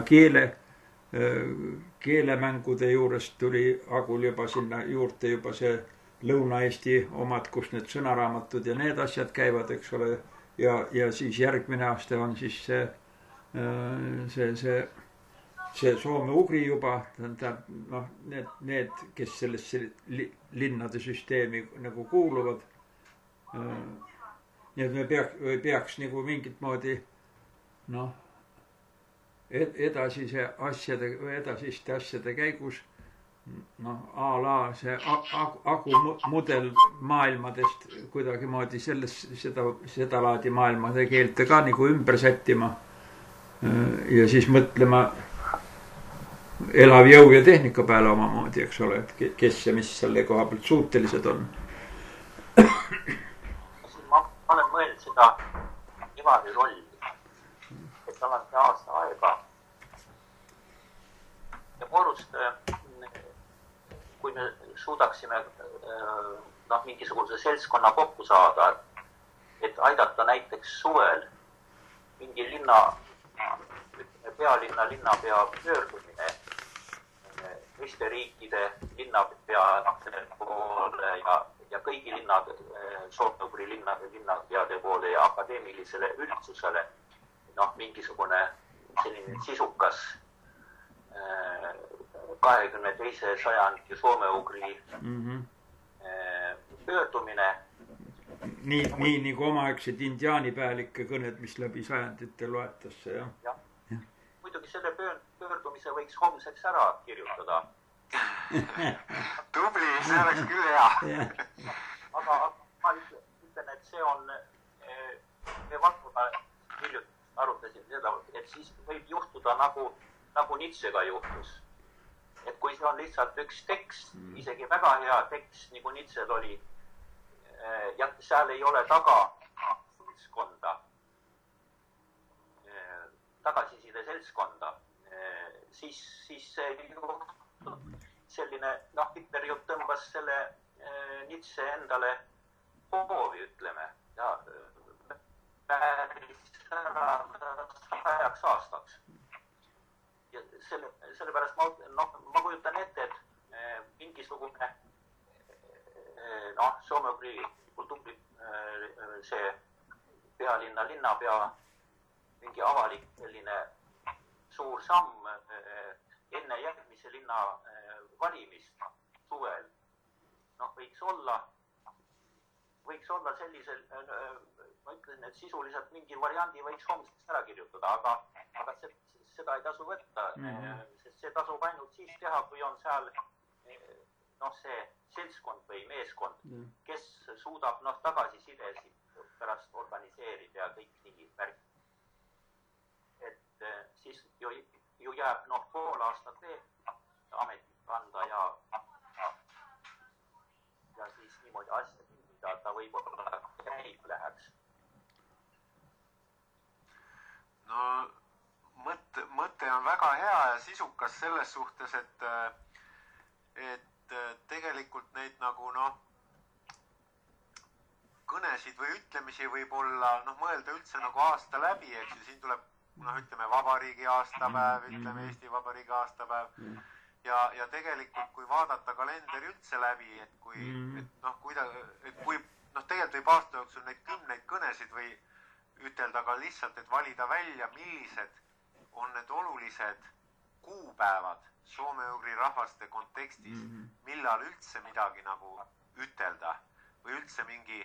keelemängude juurest tuli Agul juba sinna juurde juba see Lõuna-Eesti omad, kus need sõnaraamatud ja need asjad käivad, eks ole. Ja siis järgmine aasta on siis see soome-ugri juba, noh, need, kes sellesse linnade süsteemi nagu kuuluvad. Nii et me peaks nagu mingit moodi, noh, edasiste asjade käigus, noh, a la see Agu mudel maailmadest kuidagi moodi seda laadi maailmade keelte ka nagu ümber sättima ja siis mõtlema elav jõu ja tehnika peale omamoodi, eks ole, et kes ja mis selle koha pealt suutelised on. Ma olen mõelnud seda Ivari rolli, et tal on see aasta aega. Ja poolust, kui me suudaksime mingisuguse seltskonna kokku saada, et aidata näiteks suvel mingi pealinna linnapea pöördumine teiste riikide linnapea poole ja kõigi soome-ugri linnapeade poole ja akadeemilisele üldsusele mingisugune selline sisukas 22. sajandi soome-ugri pöördumine. Nii nagu omaaegsed indiaanipäälike kõned, mis läbi sajandite loetasse, jah. Ja. Muidugi selle pöördumise võiks homseks ära kirjutada. Tubli, see oleks küll hea. Aga ma ütlen, et see on, me vaatama hiljuti arutasin seda, et siis võib juhtuda nagu Nietzschega juhtus. Et kui see on lihtsalt üks tekst, isegi väga hea tekst, nagu Nietzschel oli, ja seal ei ole taga seltskonda, tagasiside seltskonda, siis selline, Hitler ju tõmbas selle Nietzsche endale hoovi, ütleme, ja päris ära 100 aastaks. Ja sellepärast ma kujutan ette, et mingisugune soome-ugri kultuuri see linnapea mingi avalik selline suur samm enne järgmise linna valimist suvel. Võiks olla sellisel, ma ütlen, et sisuliselt mingi variandi võiks homsest ära kirjutada, aga seda ei tasu võtta, sest see tasub ainult siis teha, kui on seal see seltskond või meeskond, kes suudab tagasisidesid pärast organiseerida ja kõik nii märk. Et siis ju jääb pool aastat veel ametit anda ja siis niimoodi asja mida ta võib-olla käib läheks. No mõte on väga hea ja sisukas selles suhtes, et tegelikult neid kõnesid või ütlemisi võib olla, mõelda üldse aasta läbi, eks ju, siin tuleb, ütleme, vabariigi aastapäev, ütleme, Eesti Vabariigi aastapäev ja tegelikult, kui vaadata kalenderi üldse läbi, et kui tegelikult võib aasta jooksul neid 10 kõnesid või ütelda ka lihtsalt, et valida välja, millised on need olulised kuupäevad soome-ugri rahvaste kontekstis, millal üldse midagi ütelda või üldse mingi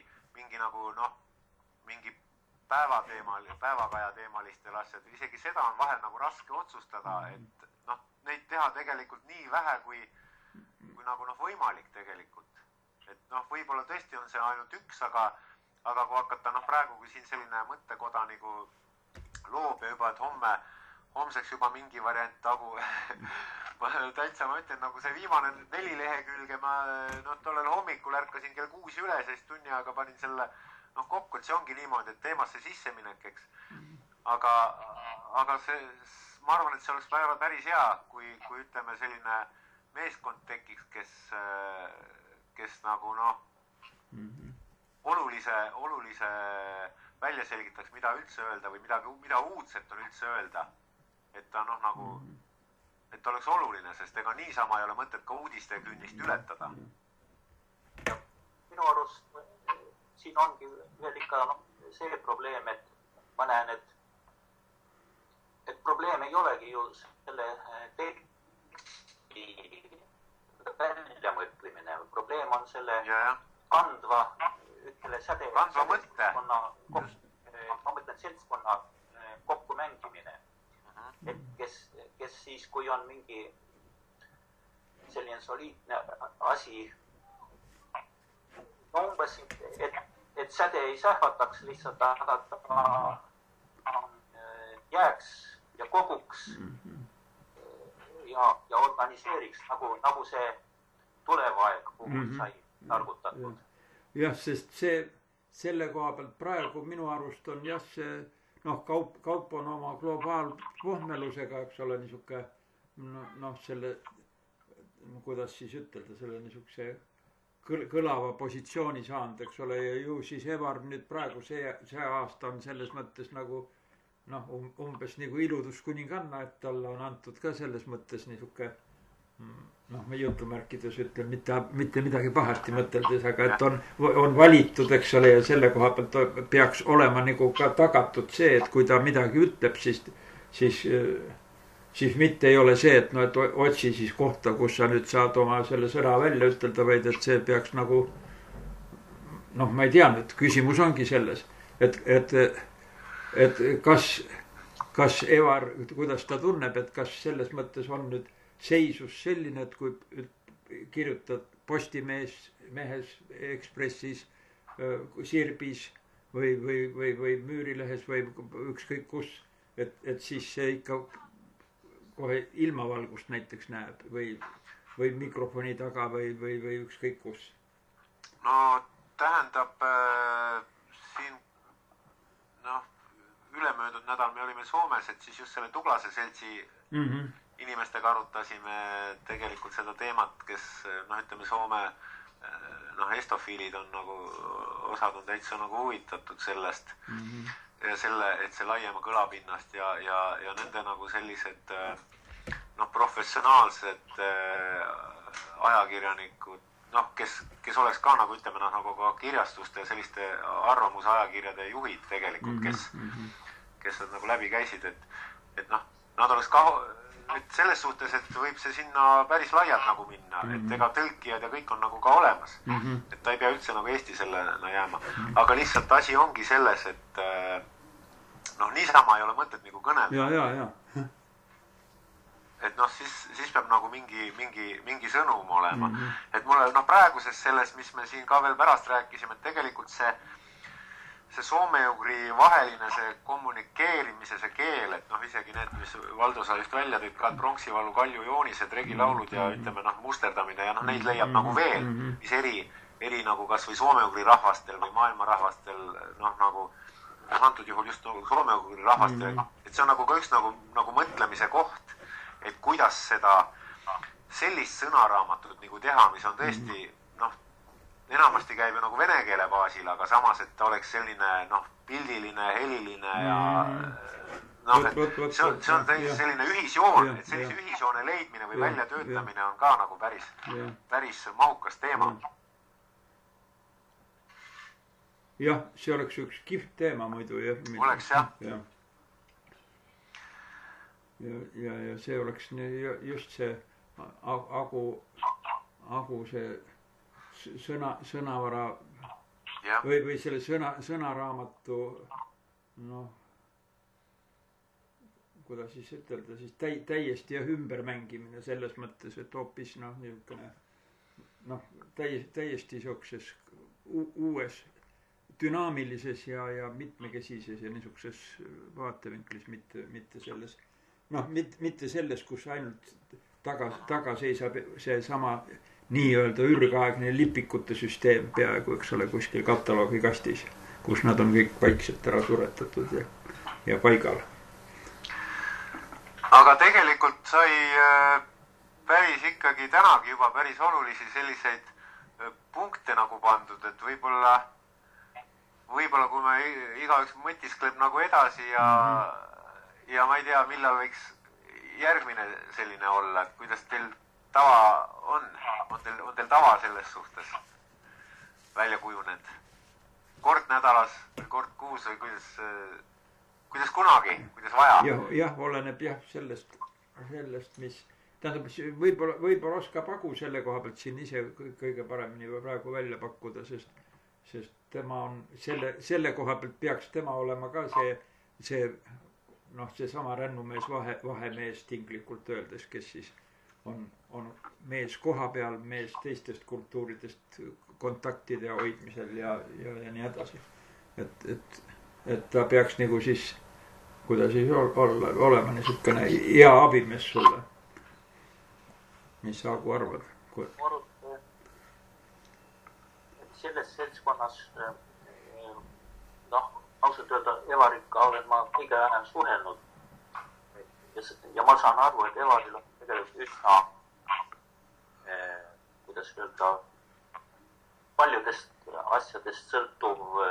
päevakaja teemalistel asjad. Isegi seda on vahel raske otsustada, et neid teha tegelikult nii vähe kui võimalik tegelikult. Et võib-olla tõesti on see ainult üks, aga kui hakata praegu, kui siin selline mõttekoda loob ja juba, et homseks juba mingi variant nagu ma ütlen nagu see viimane 4 lehekülge ma tollel hommikul ärkasin kell 6 üles ja siis tunni aega panin selle kokku, et see ongi niimoodi, et teemasse sisse minek, eks. Aga see, ma arvan, et see oleks päris hea, kui ütleme selline meeskond tekiks, kes nagu olulise välja selgitaks, mida üldse öelda või mida uudset on üldse öelda. Et ta et oleks oluline, sest ega niisama ei ole mõtet ka uudiste künnist ületada. Minu arust siin ongi veel ikka see probleem, et ma näen, et probleem ei olegi ju selle teksti väljamõtlemine. Probleem on selle kandva, säde, ma mõtlen seltskonna kokkumängimine. Et kes siis, kui on mingi selline soliidne asi, umbes, et säde ei sähvataks lihtsalt, aga ta jääks ja koguks ja organiseeriks, nagu see tulevaeg puhul sai targutatud. Jah, sest selle koha pealt praegu minu arust on see kaup on oma globaalpohmelusega, eks ole, niisuke selle, kuidas siis ütelda, selle niisuguse kõlava positsiooni saanud, eks ole, ja ju siis Evar nüüd praegu see aasta on selles mõttes nagu umbes nagu iluduskuninganna, et talle on antud ka selles mõttes niisuke ma jutumärkides ütlen, mitte midagi pahasti mõteldes, aga et on valitud, eks ole, ja selle koha pealt peaks olema nagu ka tagatud see, et kui ta midagi ütleb, siis mitte ei ole see, et et otsi siis kohta, kus sa nüüd saad oma selle sõna välja ütelda, vaid et see peaks nagu ma ei tea nüüd, küsimus ongi selles, et kas Evar, kuidas ta tunneb, et kas selles mõttes on nüüd seisus selline, et kui kirjutad Postimehes, Ekspressis, Sirbis või Müürilehes või ükskõik kus, et siis see ikka kohe ilmavalgust näiteks näeb või mikrofoni taga või ükskõik kus. No tähendab siin ülemöödud nädal me olime Soomes, et siis just selle Tuglase seltsi inimestega arutasime tegelikult seda teemat, kes ütleme Soome estofiilid on osad on täitsa huvitatud sellest ja et see laiema kõlapinnast ja nende sellised professionaalsed ajakirjanikud, kes oleks ka ütleme ka kirjastuste ja selliste arvamusajakirjade juhid tegelikult, kes nad läbi käisid, et nad oleks ka et selles suhtes, et võib see sinna päris laialt minna, et ega tõlkijad ja kõik on ka olemas, et ta ei pea üldse Eesti sellena jääma, aga lihtsalt asi ongi selles, et niisama ei ole mõtet kõnelda. Et siis peab mingi sõnum olema, et mulle praeguses selles, mis me siin ka veel pärast rääkisime, et tegelikult see soome-ugri vaheline see kommunikeerimise, see keel, et isegi need, mis Valdo sa just välja tõid ka, Pronksivalu Kalju joonised, regilaulud ja ütleme musterdamine ja neid leiab veel, mis eri kas või soome-ugri rahvastel või maailma rahvastel, antud juhul just soome-ugri rahvastel, et see on ka üks mõtlemise koht, et kuidas seda sellist sõnaraamatut teha, mis on tõesti enamasti käib ju vene keele baasil, aga samas, et ta oleks selline pildiline, heliline ja see on selline ühisjoon, et sellise ühisjoone leidmine või väljatöötamine on ka päris mahukas teema. Jah, see oleks üks kihvt teema muidu. Oleks jah. Ja see oleks just see Agu see sõnavara või selle sõnaraamatu kuidas siis ütelda, siis täiesti ümbermängimine selles mõttes, et hoopis niisugune täiesti siukses uues dünaamilises ja mitmekesises ja niisuguses vaatevinklis, mitte selles noh, mitte selles, kus ainult taga seisab see sama nii-öelda ürgaegne lipikute süsteem peaaegu, eks ole, kuskil kataloogi kastis, kus nad on kõik vaikselt ära suretatud ja paigal. Aga tegelikult sai päris ikkagi tänagi juba päris olulisi selliseid punkte nagu pandud, et võib-olla kui me igaüks mõtiskleb nagu edasi ja ma ei tea, millal võiks järgmine selline olla, et kuidas teil tava on teil tava selles suhtes välja kujunenud? Kord nädalas või kord kuus või kuidas kunagi, kuidas vaja? Jah, oleneb sellest, mis tähendab, võib-olla oskab Agu selle koha pealt siin ise kõige paremini praegu välja pakkuda, sest tema on selle koha pealt peaks tema olema ka see sama rännumees, vahemees tinglikult öeldes, kes siis on mees koha peal, mees teistest kultuuridest kontaktide hoidmisel ja nii edasi. Et ta peaks nagu siis, kuidas siis olema niisugune hea abimees sulle. Mis sa Agu arvad? Selles seltskonnas, ausalt öelda Evariga olen ma kõige vähem suhelnud. Ja ma saan aru, et Evaril on tegelikult üsna, kuidas öelda, paljudest asjadest sõltuv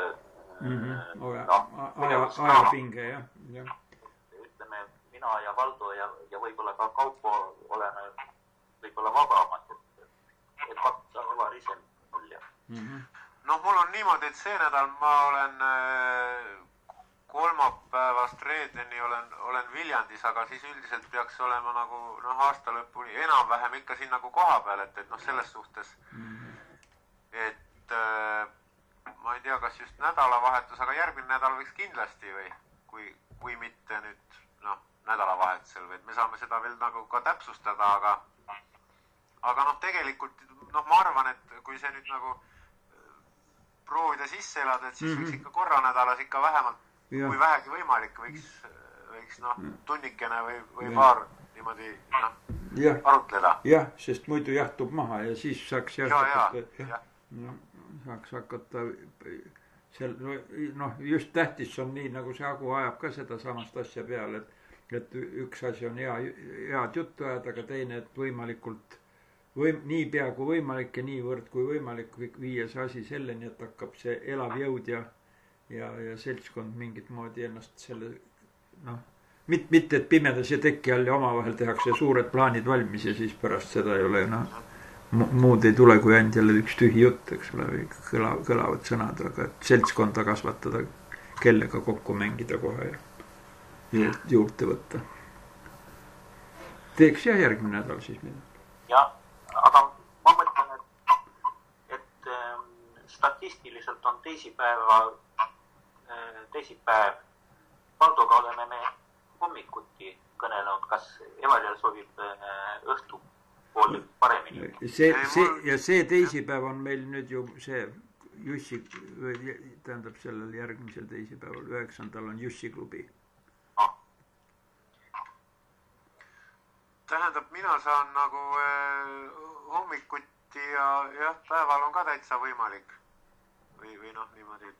ajapinge, jah. Ütleme, mina ja Valdo ja võib-olla ka Kaupo oleme võib-olla vabamad, et pakkuda Evar ise mulja. Noh, mul on niimoodi, et see nädal ma olen kolmapäevast reedeni olen Viljandis, aga siis üldiselt peaks olema nagu aasta lõpuni enam-vähem ikka siin nagu koha peal, et selles suhtes, et ma ei tea, kas just nädalavahetus, aga järgmine nädal võiks kindlasti või kui mitte nüüd nädalavahetusel või et me saame seda veel nagu ka täpsustada, aga tegelikult ma arvan, et kui see nüüd nagu proovida sisse elada, et siis võiks ikka korra nädalas ikka vähemalt, kui vähegi võimalik, võiks tunnikene või paar niimoodi arutleda. Jah, sest muidu jahtub maha ja siis saaks hakata just tähtis on nii, nagu see Agu ajab ka seda samast asja peale, et üks asi on head juttu ajada, aga teine, et võimalikult nii pea kui võimalik ja niivõrd kui võimalik viia see asi selleni, et hakkab see elav jõud ja seltskond mingit moodi ennast selle, mitte et pimedas ja teki all ja omavahel tehakse suured plaanid valmis ja siis pärast seda ei ole, muud ei tule kui ainult jälle üks tühi jutt, eks ole, või kõlavad sõnad, aga seltskonda kasvatada, kellega kokku mängida kohe ja juurde võtta. Teeks järgmine nädal siis midagi. Jah, aga ma mõtlen, et statistiliselt on teisipäev Valdoga oleme me hommikuti kõnelenud, kas Evaril sobib õhtu pool paremini. See teisipäev on meil nüüd ju see Jussi, tähendab sellel järgmisel teisipäeval, 9. on Jussi klubi. Tähendab, mina saan nagu hommikuti ja päeval on ka täitsa võimalik. Või niimoodi,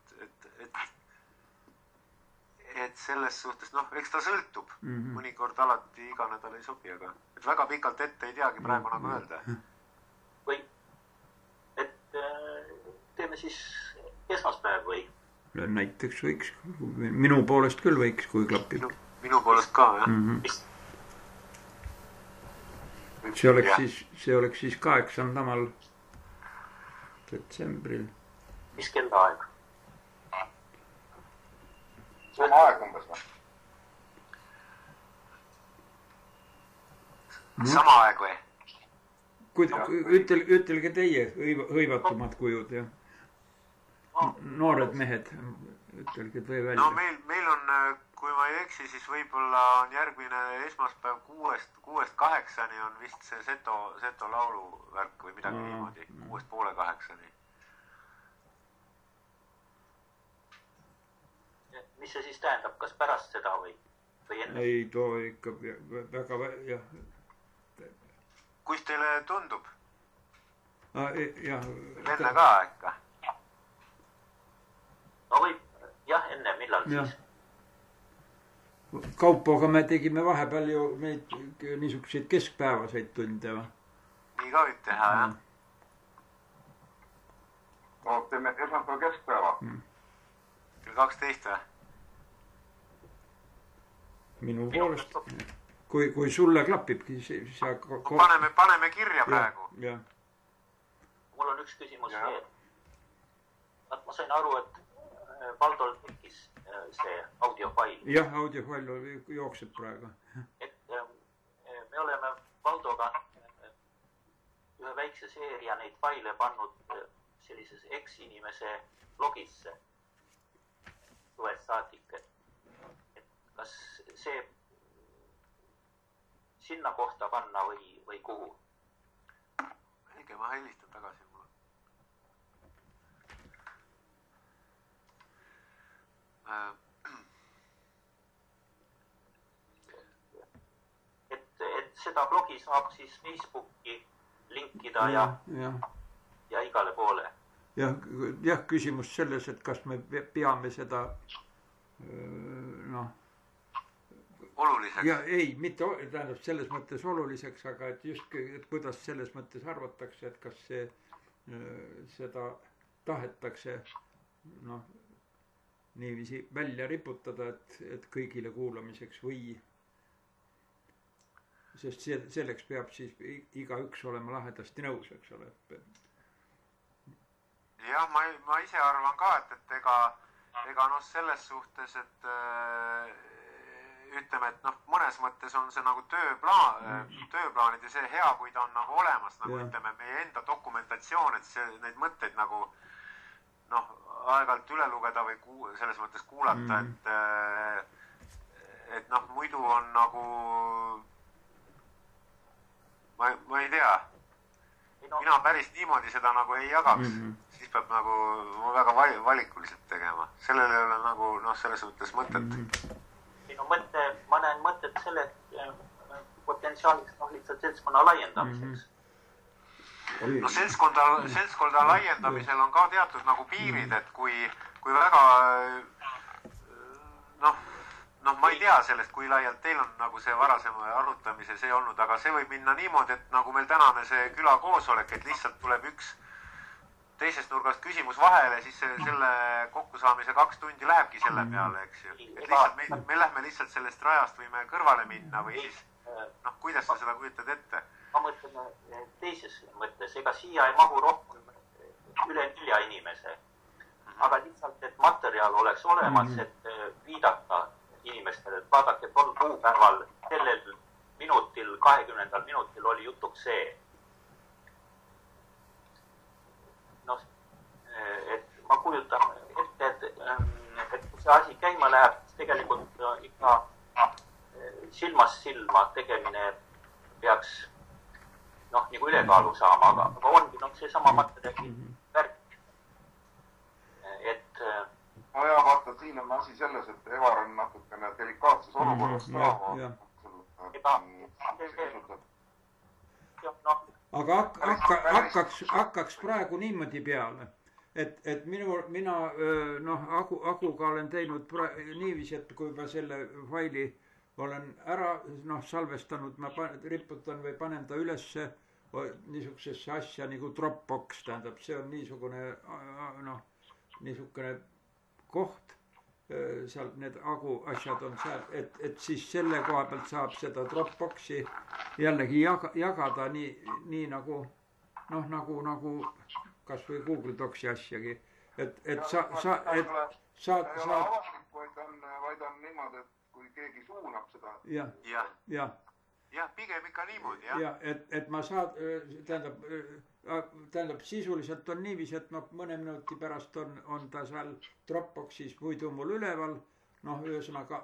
et selles suhtes, eks ta sõltub. Mõnikord alati iga nädal ei sobi, aga et väga pikalt ette ei teagi praegu nagu öelda. Või, et teeme siis esmaspäev või? Näiteks võiks, minu poolest küll võiks, kui klapib. Minu poolest ka, jah. See oleks siis 8. detsembril. Mis kella aeg? Sama aeg umbes või? Sama aeg või? Ütelge teie hõivatumad kujud, jah. Noored mehed, ütelge tõe välja. Meil on, kui ma ei eksi, siis võib-olla on järgmine esmaspäev 6-8 on vist see Seto lauluvärk või midagi niimoodi. 6:30. Mis see siis tähendab, kas pärast seda või? või enne? Ei too ikka väga, jah. Kus teile tundub? Jah. Enne ka ikka? No võib, jah, enne, millal siis? Kaupoga me tegime vahepeal ju neid niisuguseid keskpäevaseid tunde. Nii ka võib teha, jah? No, teeme esmaspäeva keskpäeva. Kell 12 või? Minu poolest. Kui sulle klapibki, siis... Paneme kirja praegu. Jah. Mul on üks küsimus veel. Ma sain aru, et Valdol tekkis see audiofail. Jah, audiofail jookseb praegu. Et me oleme Valdoga ühe väikse seeria neid faile pannud sellises eks-inimese blogisse suvest saadik. Et kas see sinna kohta panna või kuhu? Õige, ma helistan tagasi mulle. Et seda blogi saab siis Facebooki linkida ja igale poole. Jah, küsimus selles, et kas me peame seda oluliseks? Ja ei, mitte tähendab selles mõttes oluliseks, aga et just, et kuidas selles mõttes arvatakse, et kas seda tahetakse niiviisi välja riputada, et kõigile kuulamiseks või sest selleks peab siis igaüks olema lahedasti nõus, eks ole. Jah, ma ise arvan ka, et ega selles suhtes, et ütleme, et mõnes mõttes on see nagu tööplaanid ja see hea, kui ta on nagu olemas, nagu ütleme, meie enda dokumentatsioon, et neid mõtteid nagu aeg-ajalt üle lugeda või selles mõttes kuulata, et muidu on nagu ma ei tea, mina päris niimoodi seda nagu ei jagaks, siis peab nagu väga valikuliselt tegema, sellel ei ole nagu selles mõttes mõtet. Ma näen mõtet selle potentsiaaliks lihtsalt seltskonna laiendamiseks. Seltskonda laiendamisel on ka teatud nagu piirid, et kui väga ma ei tea sellest, kui laialt teil on nagu see varasema arutamise see olnud, aga see võib minna niimoodi, et nagu meil tänane see külakoosolek, et lihtsalt tuleb üks teisest nurgast küsimus vahele, siis selle kokkusaamise 2 tundi lähebki selle peale, eks ju. Et lihtsalt me lähme lihtsalt sellest rajast võime kõrvale minna või siis, kuidas sa seda kujutad ette? Ma mõtlen teises mõttes, ega siia ei mahu rohkem üle 4 inimese, aga lihtsalt, et materjal oleks olemas, et viidata inimestele, et vaadake, tol kuupäeval sellel minutil, 20. minutil oli jutuks see. Et ma kujutan ette, et kui see asi käima läheb, siis tegelikult ikka silmast silma tegemine peaks nagu ülekaalu saama, aga ongi seesama materjali värk. Et ja vaata, siin on asi selles, et Evar on natukene delikaatses olukorras aga hakkaks praegu niimoodi peale, et mina Akuga olen teinud niiviisi, et kui ma selle faili olen ära salvestanud, ma riputan või panen ta ülesse niisugusesse asja nagu Dropbox, tähendab, see on niisugune koht, seal need asjad on seal, et siis selle koha pealt saab seda Dropboxi jällegi jagada nii nagu kas või Google Docsi asjagi, et saad vaid on niimoodi, et kui keegi suunab seda. Jah, pigem ikka niimoodi, jah. Ja, et ma tähendab, sisuliselt on niiviisi, et mõne minuti pärast on ta seal Dropboxis muidu mul üleval, ühesõnaga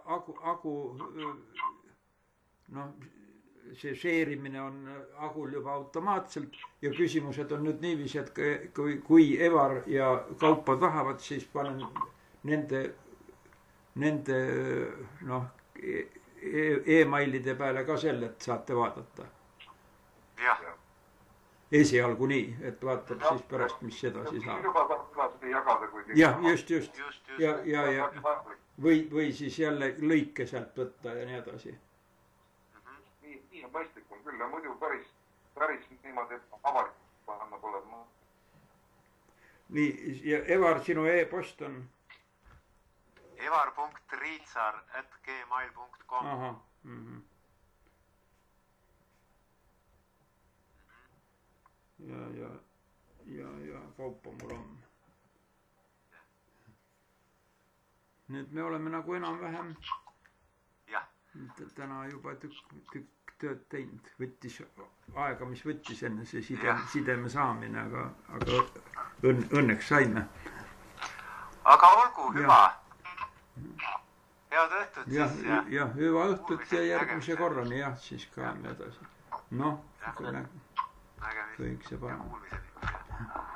see share'imine on Agul juba automaatselt ja küsimused on nüüd niiviisi, et kui Evar ja Kaupo tahavad, siis panen nende e-mailide peale ka selle, et saate vaadata. Jah. Esialgu nii, et vaatab siis pärast, mis edasi saab. Juba saab edasi jagada, kui... Jah, just. Ja või siis jälle lõike sealt võtta ja nii edasi. Nii on mõistlikum küll, ja muidu päris niimoodi, et avalikult panna pole. Nii, ja Evar, sinu e-post on? evar.riitsar@gmail.com. Aha. Ja kaupa mul on. Nüüd me oleme nagu enam-vähem täna juba tükk tööd teinud. Võttis aega, mis võttis enne see sideme saamine, aga õnneks saime. Aga olgu, hüva. Head õhtut siis. Jah, hüva õhtut ja järgmise korrani, siis ka edasi. Noh, kõik see parem.